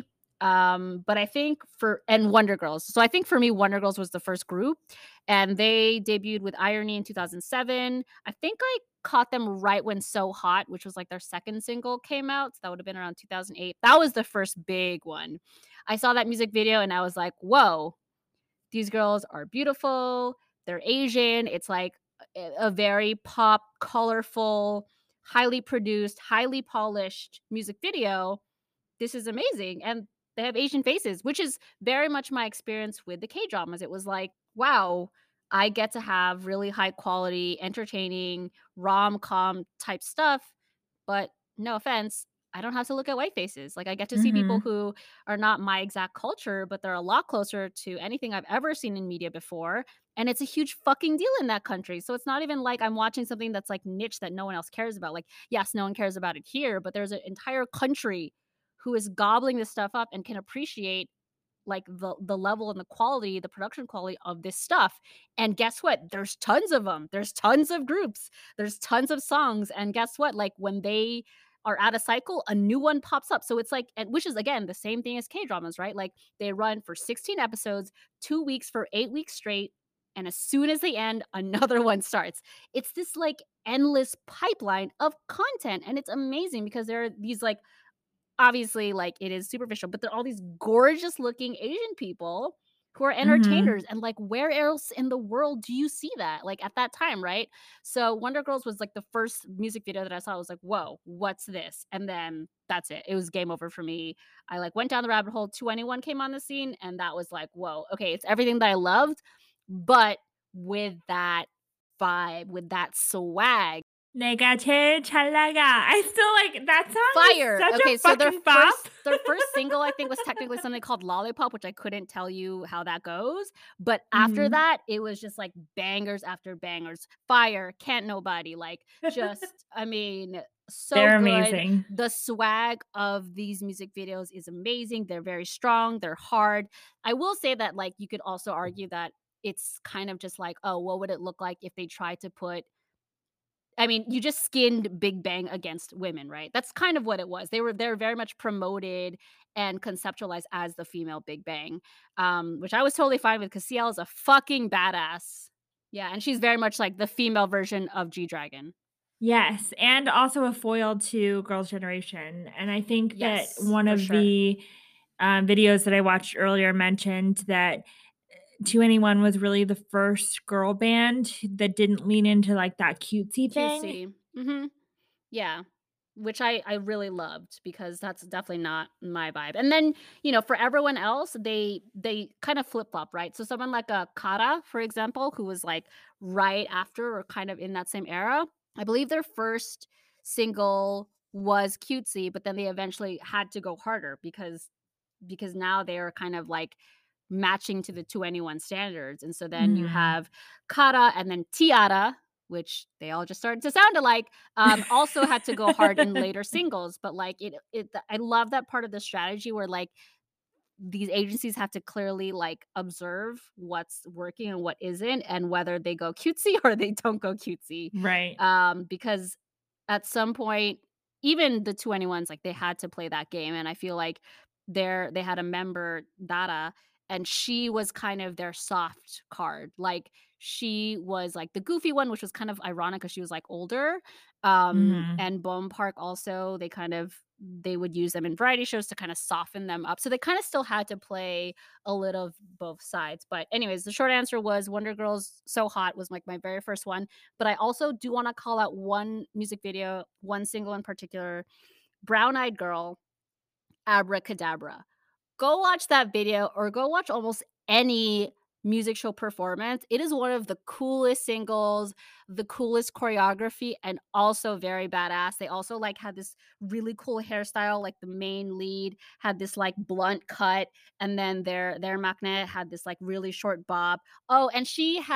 But I think and Wonder Girls. So I think for me, Wonder Girls was the first group, and they debuted with Irony in 2007. I think I caught them right when So Hot, which was like their second single, came out. So that would have been around 2008. That was the first big one. I saw that music video and I was like, whoa, these girls are beautiful. They're Asian. It's like a very pop, colorful, highly produced, highly polished music video. This is amazing. And they have Asian faces, which is very much my experience with the K-dramas. It was like, wow, I get to have really high quality, entertaining, rom-com type stuff, but no offense, I don't have to look at white faces. Like, I get to see people Mhm. who are not my exact culture, but they're a lot closer to anything I've ever seen in media before, and it's a huge fucking deal in that country. So it's not even like I'm watching something that's, like, niche that no one else cares about. Like, yes, no one cares about it here, but there's an entire country who is gobbling this stuff up and can appreciate, like, the level and the quality, the production quality of this stuff. And guess what? There's tons of them. There's tons of groups. There's tons of songs. And guess what? Like, when they are out of cycle, a new one pops up. So it's like, and which is, again, the same thing as K-dramas, right? Like, they run for 16 episodes, 2 weeks for 8 weeks straight, and as soon as they end, another one starts. It's this, like, endless pipeline of content, and it's amazing because there are these, like, obviously, like, it is superficial, but there are all these gorgeous looking Asian people who are Mhm. entertainers, and, like, where else in the world do you see that? Like, at that time, right? So Wonder Girls was, like, the first music video that I saw. I was like, "Whoa, what's this?" And then that's it. It was game over for me. I, like, went down the rabbit hole. 2NE1 came on the scene, and that was like, "Whoa, okay, it's everything that I loved, but with that vibe, with that swag." 내가 제일 잘 나가. I still like that song is Fire! such a Okay, so their fucking first bop. their first single, I think, was technically something called Lollipop, which I couldn't tell you how that goes, but after Mhm. that, it was just, like, bangers after bangers. Fire, Can't Nobody, like, just, I mean, so They're good. amazing. The swag of these music videos is amazing. They're very strong, they're hard. I will say that, like, you could also argue that it's kind of just like, "Oh, what would it look like if they tried to put," I mean, you just skinned Big Bang against women, right? That's kind of what it was. They're very much promoted and conceptualized as the female Big Bang, which I was totally fine with because CL is a fucking badass. Yeah, and she's very much like the female version of G Dragon. Yes, and also a foil to Girls' Generation, and I think that Yes, one for of sure. the, videos that I watched earlier mentioned that 2NE1 was really the first girl band that didn't lean into, like, that cutesy thing. QC. Mhm. Yeah. Which I really loved because that's definitely not my vibe. And then, for everyone else, they kind of flip-flop, right? So someone like a Kara, for example, who was like right after or kind of in that same era, I believe their first single was cutesy, but then they eventually had to go harder because now they're kind of like matching to the 2NE1 standards. And so then you Mhm. have Kara and then Tiara, which they all just started to sound alike, also had to go hard in later singles. But like I love that part of the strategy where like these agencies have to clearly like observe what's working and what isn't, and whether they go cutesy or they don't go cutesy. Right. Because at some point, even the 2NE1s, like, they had to play that game, and I feel like they had a member, Dara, and she was kind of their soft card. Like, she was, like, the goofy one, which was kind of ironic because she was, like, older. Mhm. And Bone Park also, they would use them in variety shows to kinda soften them up. So they kinda still had to play a little of both sides. But anyways, the short answer was Wonder Girls So Hot was, like, my very first one. But I also do wanna call out one music video, one single in particular, Brown Eyed Girl, Abracadabra. Go watch that video or go watch almost any music show performance. It is one of the coolest singles, the coolest choreography, and also very badass. They also, like, had this really cool hairstyle, like, the main lead had this, like, blunt cut, and then their maknae had this, like, really short bob. Oh, and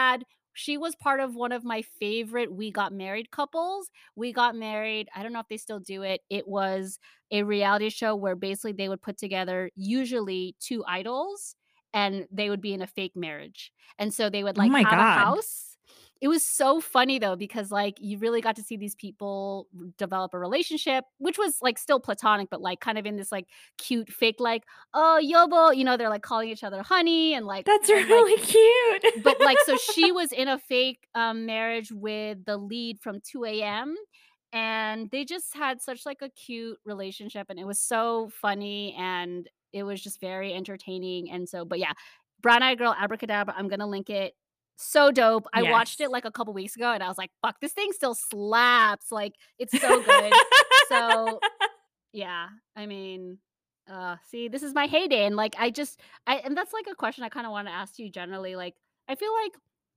she was part of one of my favorite We Got Married couples. We Got Married, I don't know if they still do it. It was a reality show where basically they would put together usually 2 idols, and they would be in a fake marriage. And so they would, Oh like, my have a god. house. It was so funny though because, like, you really got to see these people develop a relationship, which was, like, still platonic, but, like, kind of in this, like, cute fake, like, "Oh, yobo," they're, like, calling each other honey That's and, like, really cute. but, like, so she was in a fake, marriage with the lead from 2AM, and they just had such, like, a cute relationship, and it was so funny, and it was just very entertaining, and so but yeah, Brown Eyed Girl, Abracadabra, I'm gonna link it. So dope. I watched Yes. it, like, a couple weeks ago, and I was like, "Fuck, this thing still slaps." Like, it's so good. So yeah, I mean, see, this is my heyday, and, like, and that's, like, a question I kinda wanna ask you generally, like, I feel like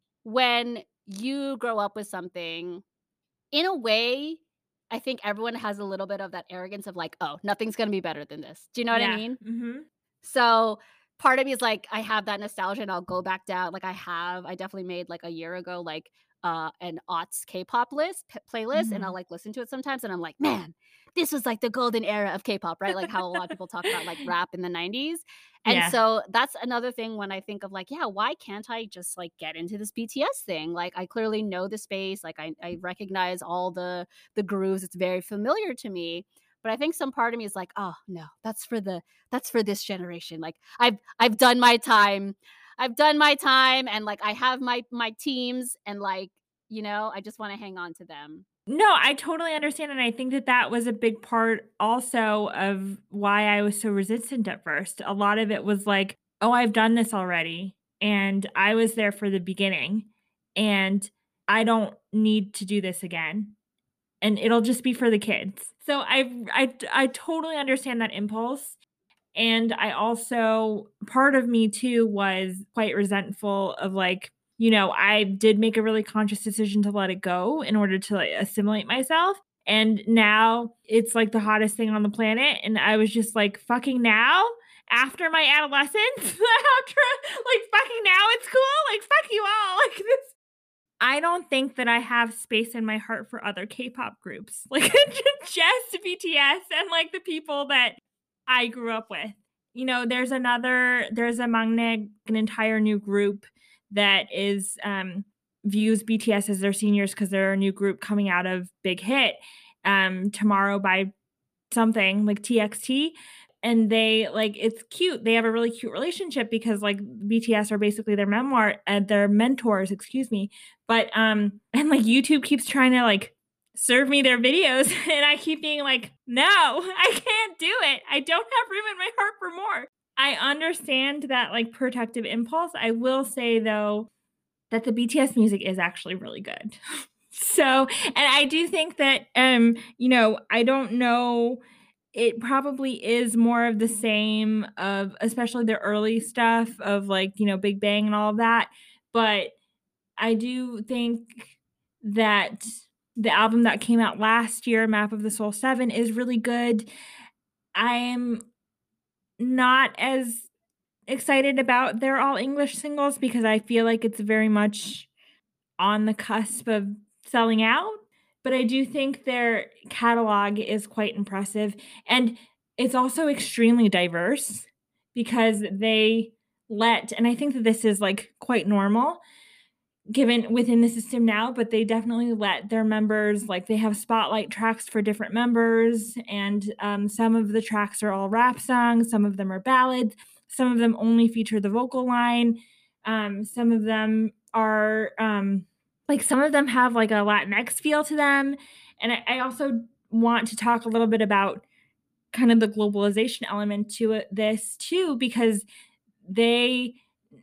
when you grow up with something, in a way, I think everyone has a little bit of that arrogance of, like, "Oh, nothing's gonna be better than this." Do you know what I Yeah. mean? Mhm. So, part of me is like, I have that nostalgia and I'll go back down, like, I definitely made, like, a year ago, like, an aughts K-pop playlist, and I'll, Mhm. like, listen to it sometimes, and I'm like, "Man, this was, like, the golden era of K-pop," right? Like, how a lot of people talk about, like, rap in the '90s, and Yeah. so that's another thing when I think of, like, "Yeah, why can't I just, like, get into this BTS thing?" Like, I clearly know the space, like, I recognize all the grooves, it's very familiar to me, but I think some part of me is like, "Oh, no, that's for this generation. Like I've done my time. I've done my time and like I have my teams and like, I just want to hang on to them." No, I totally understand, and I think that that was a big part also of why I was so resistant at first. A lot of it was like, "Oh, I've done this already, and I was there for the beginning, and I don't need to do this again, and it'll just be for the kids." So I totally understand that impulse, and I also part of me too was quite resentful of like, I did make a really conscious decision to let it go in order to like assimilate myself. And now it's like the hottest thing on the planet. And I was just like, fucking now? After my adolescence? After like fucking now it's cool? Like fuck you all. Like this I don't think that I have space in my heart for other K-pop groups. Like just BTS and like the people that I grew up with. There's a Mangne, an entire new group that is views BTS as their seniors because they're a new group coming out of Big Hit tomorrow by something like TXT, and they like it's cute. They have a really cute relationship because like BTS are basically their mentors, excuse me. But and like YouTube keeps trying to like serve me their videos. And I keep being like, no, I can't do it. I don't have room in my heart for more. I understand that like protective impulse. I will say though that the BTS music is actually really good. So, and I do think that, I don't know, it probably is more of the same of especially the early stuff of like, Big Bang and all of that. But I do think that the album that came out last year, Map of the Soul 7, is really good. I am not as excited about their all English singles because I feel like it's very much on the cusp of selling out, but I do think their catalog is quite impressive, and it's also extremely diverse because they and I think that this is, like, quite normal given within the system now, but they definitely let their members like, they have spotlight tracks for different members, and, some of the tracks are all rap songs, some of them are ballads, some of them only feature the vocal line, some of them are, like, some of them have, like, a Latinx feel to them, and I also want to talk a little bit about kind of the globalization element to this too, because they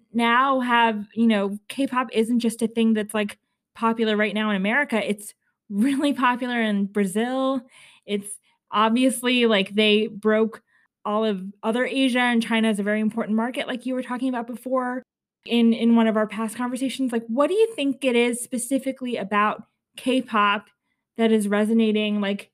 now have, K-pop isn't just a thing that's like popular right now in America. It's really popular in Brazil. It's obviously like they broke all of other Asia, and China is a very important market like you were talking about before in one of our past conversations. Like what do you think it is specifically about K-pop that is resonating like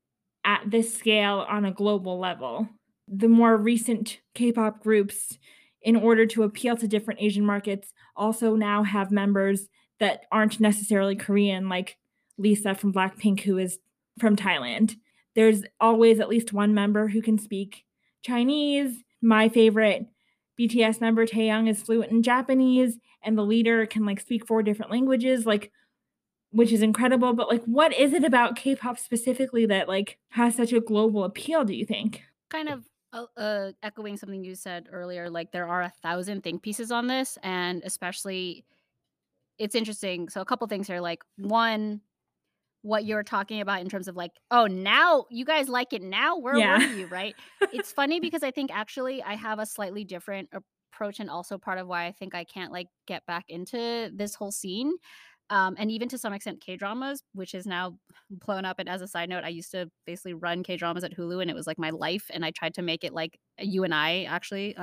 at this scale on a global level? The more recent K-pop groups, in order to appeal to different Asian markets, also now have members that aren't necessarily Korean, like Lisa from Blackpink, who is from Thailand. There's always at least one member who can speak Chinese. My favorite BTS member, Taehyung, is fluent in Japanese, and the leader can like speak 4 different languages. Like which is incredible, but, like, what is it about K-pop specifically that, like, has such a global appeal, do you think? Kind of echoing something you said earlier, like there are 1,000 think pieces on this, and especially it's interesting. So a couple things here, like one, what you're talking about in terms of like, oh, now you guys like it now. Where were Yeah. you? Right? It's funny because I think actually I have a slightly different approach, and also part of why I think I can't like get back into this whole scene. And even to some extent, K dramas, which is now blown up. And as a side note, I used to basically run K dramas at Hulu, and it was like my life. And I tried to make it like you and I actually,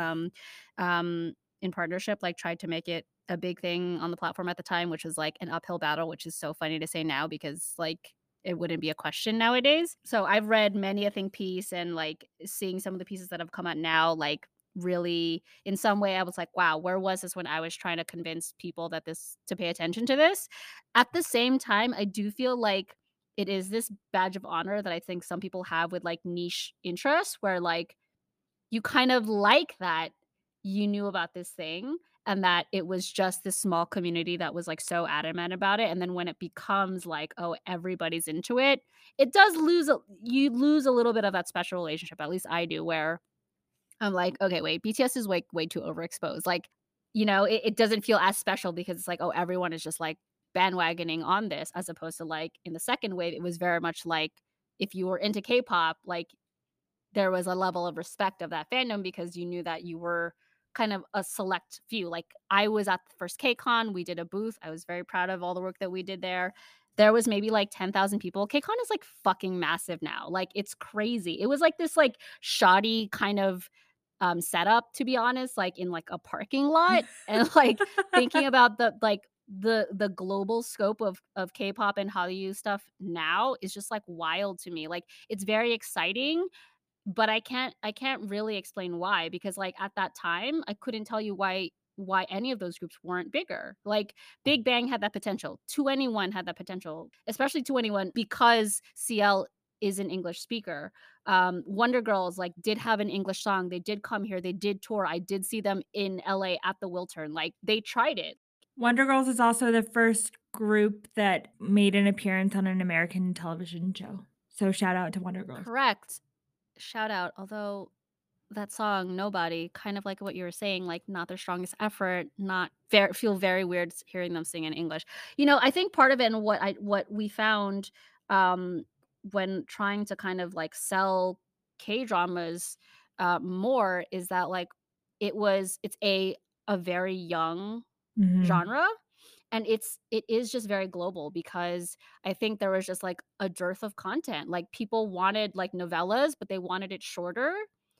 in partnership, like tried to make it a big thing on the platform at the time, which was like an uphill battle, which is so funny to say now because like it wouldn't be a question nowadays. So I've read many a think piece, and like seeing some of the pieces that have come out now, like really in some way I was like, wow, where was this when I was trying to convince people that this to pay attention to this? At the same time, I do feel like it is this badge of honor that I think some people have with like niche interests where like you kind of like that you knew about this thing and that it was just this small community that was like so adamant about it, and then when it becomes like, oh, everybody's into it, it does you lose a little bit of that special relationship, at least I do, where I'm like, okay, wait, BTS is way too overexposed. Like, it doesn't feel as special because it's like, oh, everyone is just like bandwagoning on this, as opposed to like in the second wave, it was very much like if you were into K-pop, like there was a level of respect of that fandom because you knew that you were kind of a select few. Like I was at the first KCON, we did a booth. I was very proud of all the work that we did there. There was maybe like 10,000 people. KCON is like fucking massive now. Like it's crazy. It was like this like shoddy kind of setup, to be honest, like in like a parking lot, and like thinking about the global scope of K-pop and Hallyu stuff now is just like wild to me. Like it's very exciting, but I can't really explain why, because, like, at that time, I couldn't tell you why any of those groups weren't bigger. Like, Big Bang had that potential, 2NE1 had that potential, especially 2NE1 because CL is an English speaker. Wonder Girls, like, did have an English song, they did come here, they did tour, I did see them in LA at the Wiltern, like, they tried it. Wonder Girls is also the first group that made an appearance on an American television show. So shout out to Wonder Girls. Correct. Shout out, although that song, Nobody, kind of like what you were saying, like, not their strongest effort, not feel very weird hearing them sing in English. I think part of it and what we found, um, when trying to kind of like sell K dramas more is that like it's a very young Mhm. genre, and it is just very global because I think there was just like a dearth of content. Like people wanted like novellas, but they wanted it shorter.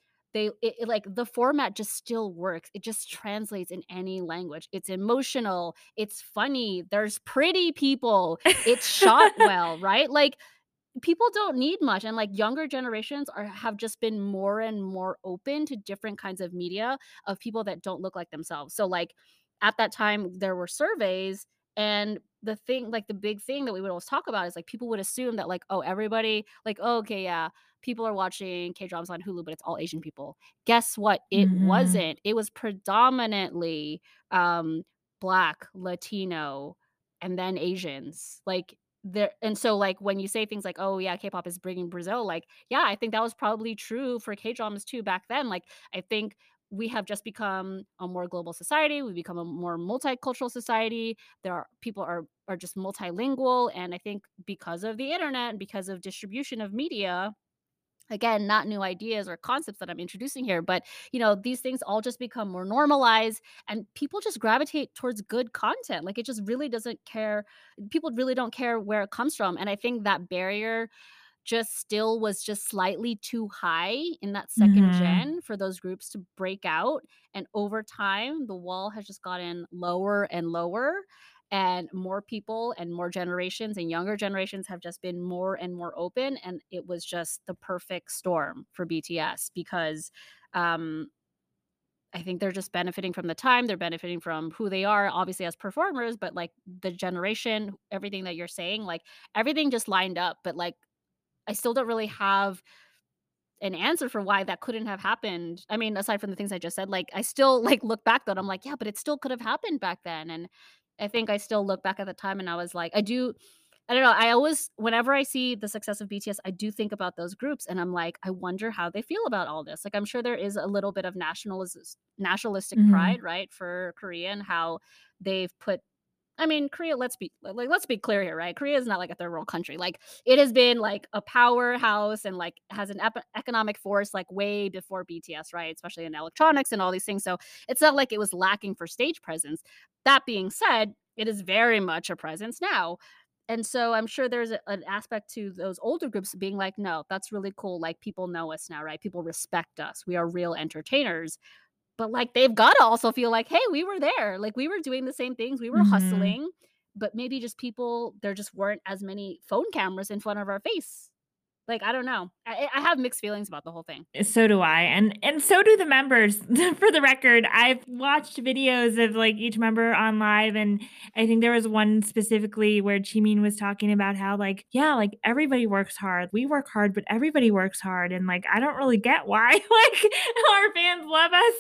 Like the format just still works. It just translates in any language. It's emotional, it's funny, there's pretty people, it's shot well, right? Like people don't need much, and like younger generations have just been more and more open to different kinds of media of people that don't look like themselves. So like at that time there were surveys, and the big thing that we would always talk about is like people would assume that like, oh, everybody like, oh, okay, yeah, people are watching K dramas on Hulu, but it's all Asian people. Guess what? It Mhm. wasn't. It was predominantly um Black, Latino, and then Asians. Like there and so, like, when you say things like, "Oh, yeah, K-pop is bringing Brazil," like, yeah, I think that was probably true for K-dramas too back then. Like, I think we have just become a more global society, we've become a more multicultural society. People are just multilingual, and I think because of the internet and because of distribution of media, again, not new ideas or concepts that I'm introducing here, but these things all just become more normalized, and people just gravitate towards good content. Like it just really doesn't care. People really don't care where it comes from. And I think that barrier just still was just slightly too high in that second Mhm. gen for those groups to break out. And over time, the wall has just gotten lower and lower. And more people and more generations and younger generations have just been more and more open. And it was just the perfect storm for BTS because um, I think they're just benefiting from the time. They're benefiting from who they are, obviously, as performers, but like the generation, everything that you're saying, like everything just lined up. But like, I still don't really have an answer for why that couldn't have happened. I mean, aside from the things I just said, like, I still, like, look back though, and I'm like, "Yeah, but it still could have happened back then," and I think I still look back at the time and I was like I don't know, I always whenever I see the success of BTS, I do think about those groups, and I'm like, "I wonder how they feel about all this." Like, I'm sure there is a little bit of nationalistic Mhm. pride, right, for Korea and how they've put I mean, Korea, let's be clear here, right? Korea is not like a third world country. Like it has been like a powerhouse and like has an economic force like way before BTS, right? Especially in electronics and all these things. So it's not like it was lacking for stage presence. That being said, it is very much a presence now. And so I'm sure there's an aspect to those older groups being like, no, that's really cool. Like people know us now, right? People respect us. We are real entertainers, but, like, they've gotta also feel like, "Hey, we were there, like, we were doing the same things, we were Mhm. hustling," but maybe just people there just weren't as many phone cameras in front of our face. Like, I don't know. I have mixed feelings about the whole thing. So do I, and so do the members. For the record, I've watched videos of, like, each member on live, and I think there was one specifically where Jimin was talking about how, like, "Yeah, like, everybody works hard. We work hard, but everybody works hard, and, like, I don't really get why, like, our fans love us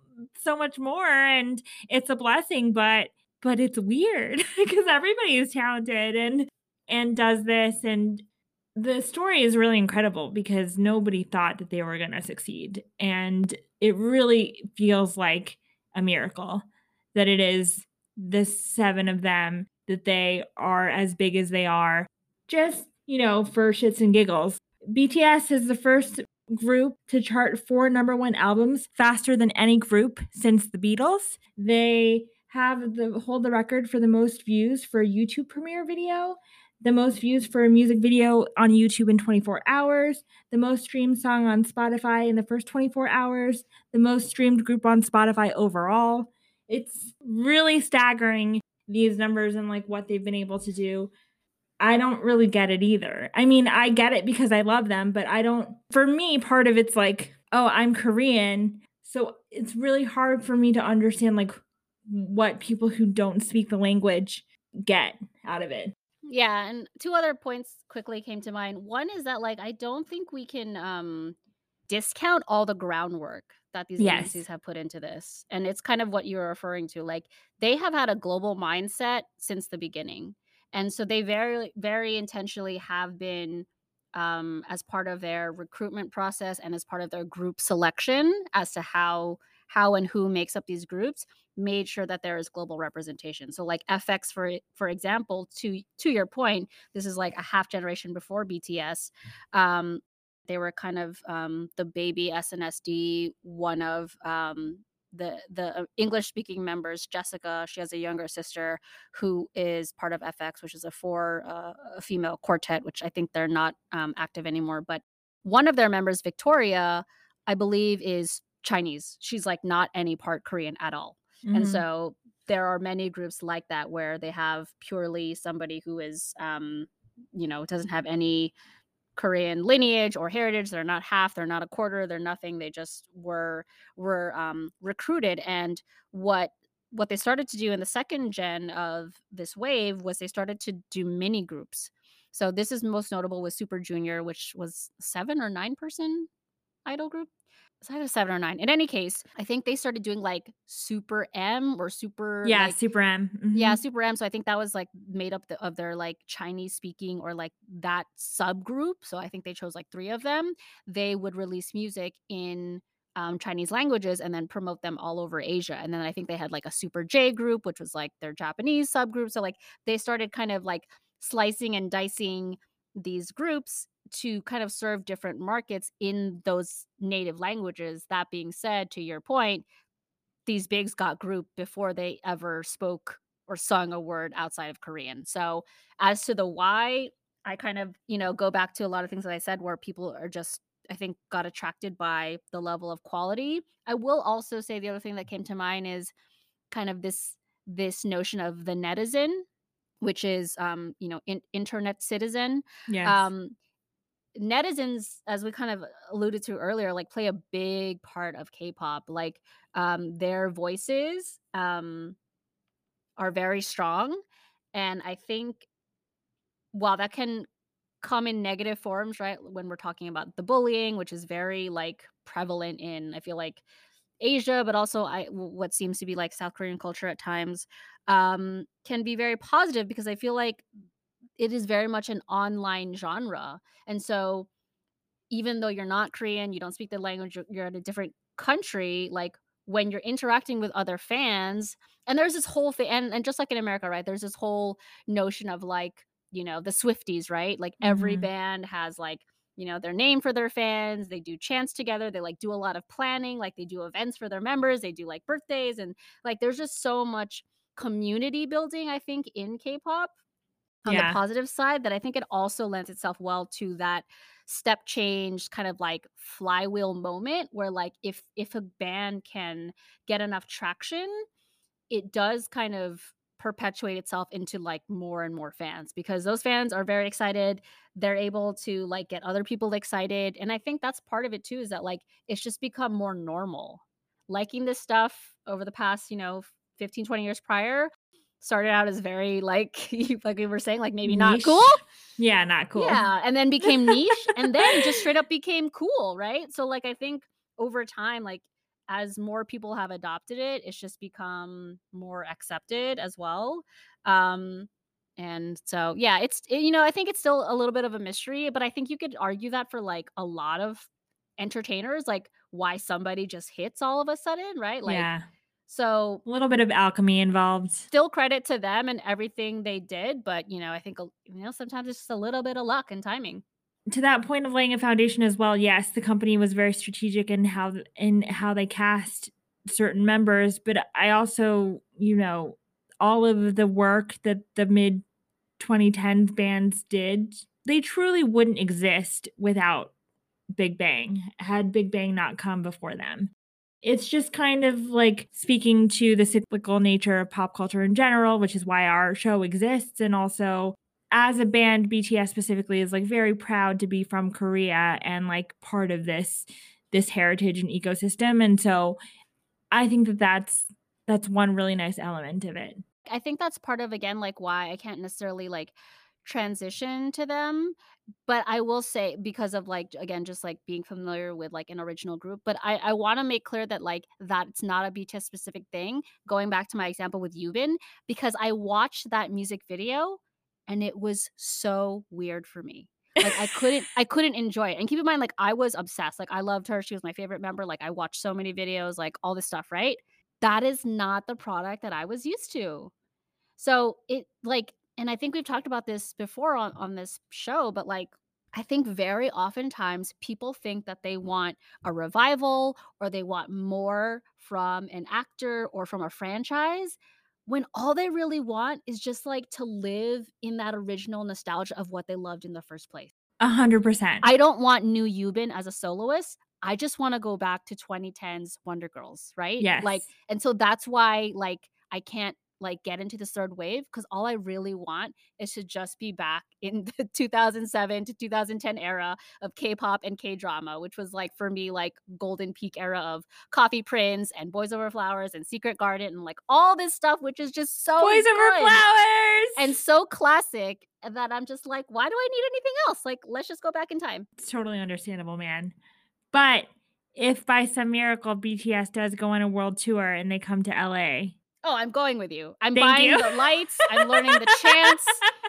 so much more, and it's a blessing, but it's weird because everybody is talented and does this, and the story is really incredible because nobody thought that they were gonna succeed, and it really feels like a miracle that it is the 7 of them, that they are as big as they are, just, for shits and giggles. BTS is the first group to chart 4 number 1 albums faster than any group since the Beatles. They hold the record for the most views for a YouTube premiere video, the most views for a music video on YouTube in 24 hours, the most streamed song on Spotify in the first 24 hours, the most streamed group on Spotify overall. It's really staggering, these numbers and like what they've been able to do. I don't really get it either. I mean, I get it because I love them, but I don't for me, part of it's like, "Oh, I'm Korean." So it's really hard for me to understand, like, what people who don't speak the language get out of it. Yeah, and 2 other points quickly came to mind. One is that, like, I don't think we can, discount all the groundwork that these agencies Yes. have put into this, and it's kind of what you're referring to, like, they have had a global mindset since the beginning, and so they very intentionally have been, as part of their recruitment process and as part of their group selection as to how how and who makes up these groups, made sure that there is global representation. So like FX for example, to your point, this is like a half generation before BTS. Um, they were kind of the baby SNSD, one of the English speaking members. Jessica, she has a younger sister who is part of FX, which is a female quartet, which I think they're not active anymore. But one of their members, Victoria, I believe is Chinese. She's like not any part Korean at all. And Mhm. so there are many groups like that where they have purely somebody who is doesn't have any Korean lineage or heritage. They're not half, they're not a quarter, they're nothing. They just were recruited. And what they started to do in the second gen of this wave was they started to do mini groups. So this is most notable with Super Junior, which was 7 or 9 person idol group. It's either 7 or 9. In any case, I think they started doing like Super M or super Yeah, like Super M. yeah, Mhm. Super M, so I think that was, like, made up of their, like, Chinese speaking or, like, that subgroup, so I think they chose, like, 3 of them. They would release music in, Chinese languages and then promote them all over Asia, and then I think they had, like, a Super J group, which was, like, their Japanese subgroup, so, like, they started kind of, like, slicing and dicing these groups to kind of serve different markets in those native languages. That being said, to your point, these bigs got grouped before they ever spoke or sung a word outside of Korean. So, as to the why, I kind of, go back to a lot of things that I said where people are just, I think, got attracted by the level of quality. I will also say the other thing that came to mind is kind of this notion of the netizen, which is internet citizen. Yes. Um Netizens, as we kind of alluded to earlier, like, play a big part of K-pop, like, their voices, are very strong, and I think while that can come in negative forms, right, when we're talking about the bullying, which is very, like, prevalent in, I feel like, Asia, but also what seems to be, like, South Korean culture at times, can be very positive because I feel like it is very much an online genre, and so even though you're not Korean, you don't speak the language, you're in a different country, like, when you're interacting with other fans and there's this whole thing and just like in America, right, there's this whole notion of, like, the Swifties, right? Like, every Mhm. band has, like, their name for their fans, they do chants together, they, like, do a lot of planning, like, they do events for their members, they do, like, birthdays, and, like, there's just so much community building, I think, in K-pop on the Yeah. positive side that I think it also lends itself well to that step change kind of like flywheel moment where like if a band can get enough traction, it does kind of perpetuate itself into like more and more fans because those fans are very excited. They're able to like get other people excited. And I think that's part of it too, is that like it's just become more normal. Liking this stuff over the past, 15, 20 years prior started out as very like like we were saying, like maybe not cool. Niche. Yeah, not cool. Yeah, and then became niche, and then just straight up became cool, right? So, like, I think over time, like, as more people have adopted it, it's just become more accepted as well. Um, and so, yeah, I think it's still a little bit of a mystery, but I think you could argue that for, like, a lot of entertainers, like, why somebody just hits all of a sudden, right? Like, Yeah. so A little bit of alchemy involved. still credit to them and everything they did, but, I think, sometimes it's just a little bit of luck and timing. To that point of laying a foundation as well, yes, the company was very strategic in how they cast certain members, but I also, all of the work that the mid 2010s bands did, they truly wouldn't exist without Big Bang, had Big Bang not come before them. It's just kind of like speaking to the cyclical nature of pop culture in general, which is why our show exists. And also, as a band, BTS specifically is like very proud to be from Korea and like part of this heritage and ecosystem. And so I think that's one really nice element of it. I think that's part of, again, like, why I can't necessarily, like, transition to them, but I will say because of, like, again, just, like, being familiar with, like, an original group, but I wanna make clear that, like, that's not a BTS specific thing, going back to my example with Yubin, because I watched that music video, and it was so weird for me. Like, I couldn't enjoy it, and keep in mind, like, I was obsessed, like, I loved her, she was my favorite member, like, I watched so many videos, like, all this stuff, right? That is not the product that I was used to. So, it like and I think we've talked about this before on this show, but, like, I think very oftentimes people think that they want a revival or they want more from an actor or from a franchise, when all they really want is just, like, to live in that original nostalgia of what they loved in the first place. 100%. I don't want new Yubin as a soloist. I just wanna go back to 2010's Wonder Girls, right? Like, Yes. and so that's why, like, I can't, like, get into this 3rd wave because all I really want is to just be back in the 2007 to 2010 era of K-pop and K-drama, which was, like, for me, like, golden peak era of Coffee Prince and Boys Over Flowers and Secret Garden and, like, all this stuff, which is just so Boys Over good Flowers! and so classic that I'm just like, "Why do I need anything else? Like, let's just go back in time." It's totally understandable, man. But if by some miracle BTS does go on a world tour and they come to LA, Oh, I'm going with you. I'm thank buying you. the lights, I'm learning the chants,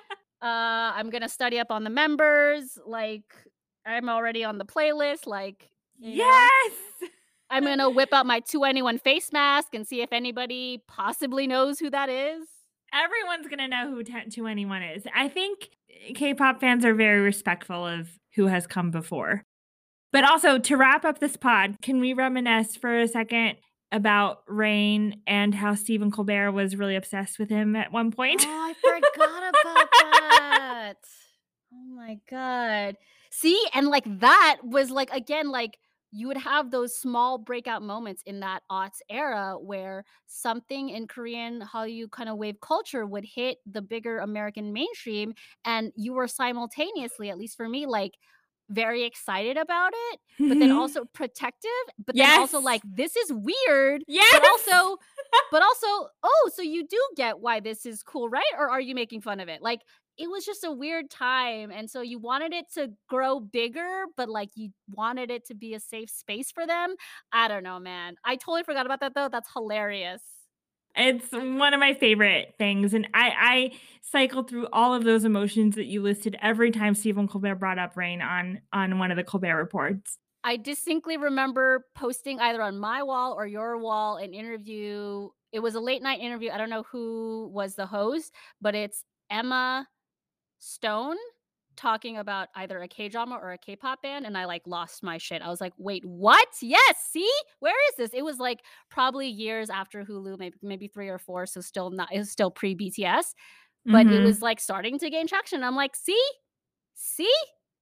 I'm gonna study up on the members, like, I'm already on the playlist, like, you know? Yes! I'm gonna whip out my 2NE1 face mask and see if anybody possibly knows who that is. Everyone's gonna know who 2NE1 is. I think K-pop fans are very respectful of who has come before. But also, to wrap up this pod, can we reminisce for a second about Rain and how Stephen Colbert was really obsessed with him at one point? Oh, I forgot about that. Oh my god. See, and, like, that was, like, again, like, you would have those small breakout moments in that aughts era where something in Korean Hallyu kinda wave culture would hit the bigger American mainstream, and you were simultaneously, at least for me, like, very excited about it, but then Mhm. also protective, but then Yes! also like, "This is weird," Yes! but also, "Oh, so you do get why this is cool, right? Or are you making fun of it?" Like, it was just a weird time, and so you wanted it to grow bigger, but, like, you wanted it to be a safe space for them. I don't know, man. I totally forgot about that, though. That's hilarious. It's one of my favorite things, and I cycled through all of those emotions that you listed every time Stephen Colbert brought up Rain on one of the Colbert Reports. I distinctly remember posting either on my wall or your wall an interview. It was a late night interview. I don't know who was the host, but it's Emma Stone talking about either a K-drama or a K-pop band, and I, like, lost my shit. I was like, "Wait, what? Yes, see? Where is this?" It was, like, probably years after Hulu, maybe 3 or 4, so still not it was still pre-BTS, but it was, Mhm. like, starting to gain traction. I'm like, "See? See?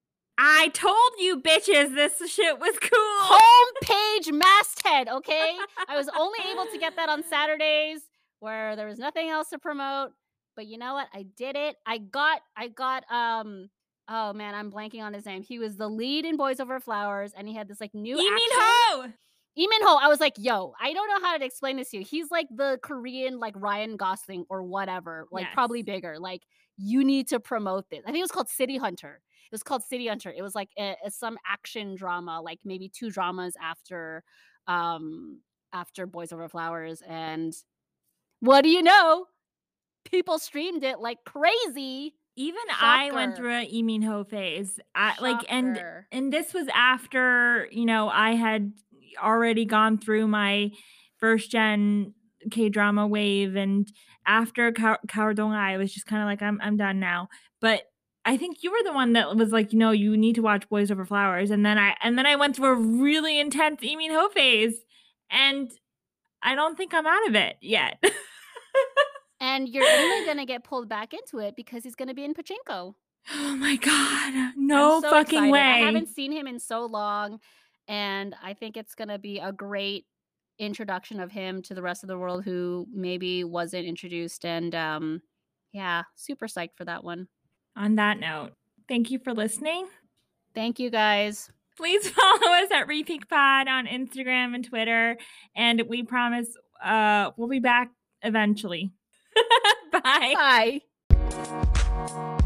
I told you bitches this shit was cool. Homepage masthead, okay?" I was only able to get that on Saturdays where there was nothing else to promote, but you know what? I did it. I got, oh man, I'm blanking on his name. He was the lead in Boys Over Flowers, and he had this, like, new Lee Min action. Ho! Lee Min Ho, I was like, "Yo, I don't know how to explain this to you. He's like the Korean, like, Ryan Gosling or whatever, like, Yes. probably bigger. Like, you need to promote this." I think it was called City Hunter. It was called City Hunter. It was like some action drama, like maybe 2 dramas after Boys Over Flowers, and what do you know? People streamed it like crazy. Even I went Shocker. through a Lee Min Ho phase. I like Shocker. and this was after, I had already gone through my first gen K-drama wave, and after Dong I was just kind of like I'm done now. But I think you were the one that was like, you need to watch Boys Over Flowers, and then I went through a really intense Lee Min Ho phase, and I don't think I'm out of it yet. And you're only gonna get pulled back into it because he's gonna be in Pachinko. Oh my god. I'm No so fucking excited. I way. haven't seen him in so long, and I think it's gonna be a great introduction of him to the rest of the world who maybe wasn't introduced, and, yeah, super psyched for that one. On that note, thank you for listening. Thank you, guys. Please follow us at Repeak Pod on Instagram and Twitter, and we promise we'll be back eventually. Bye. Bye.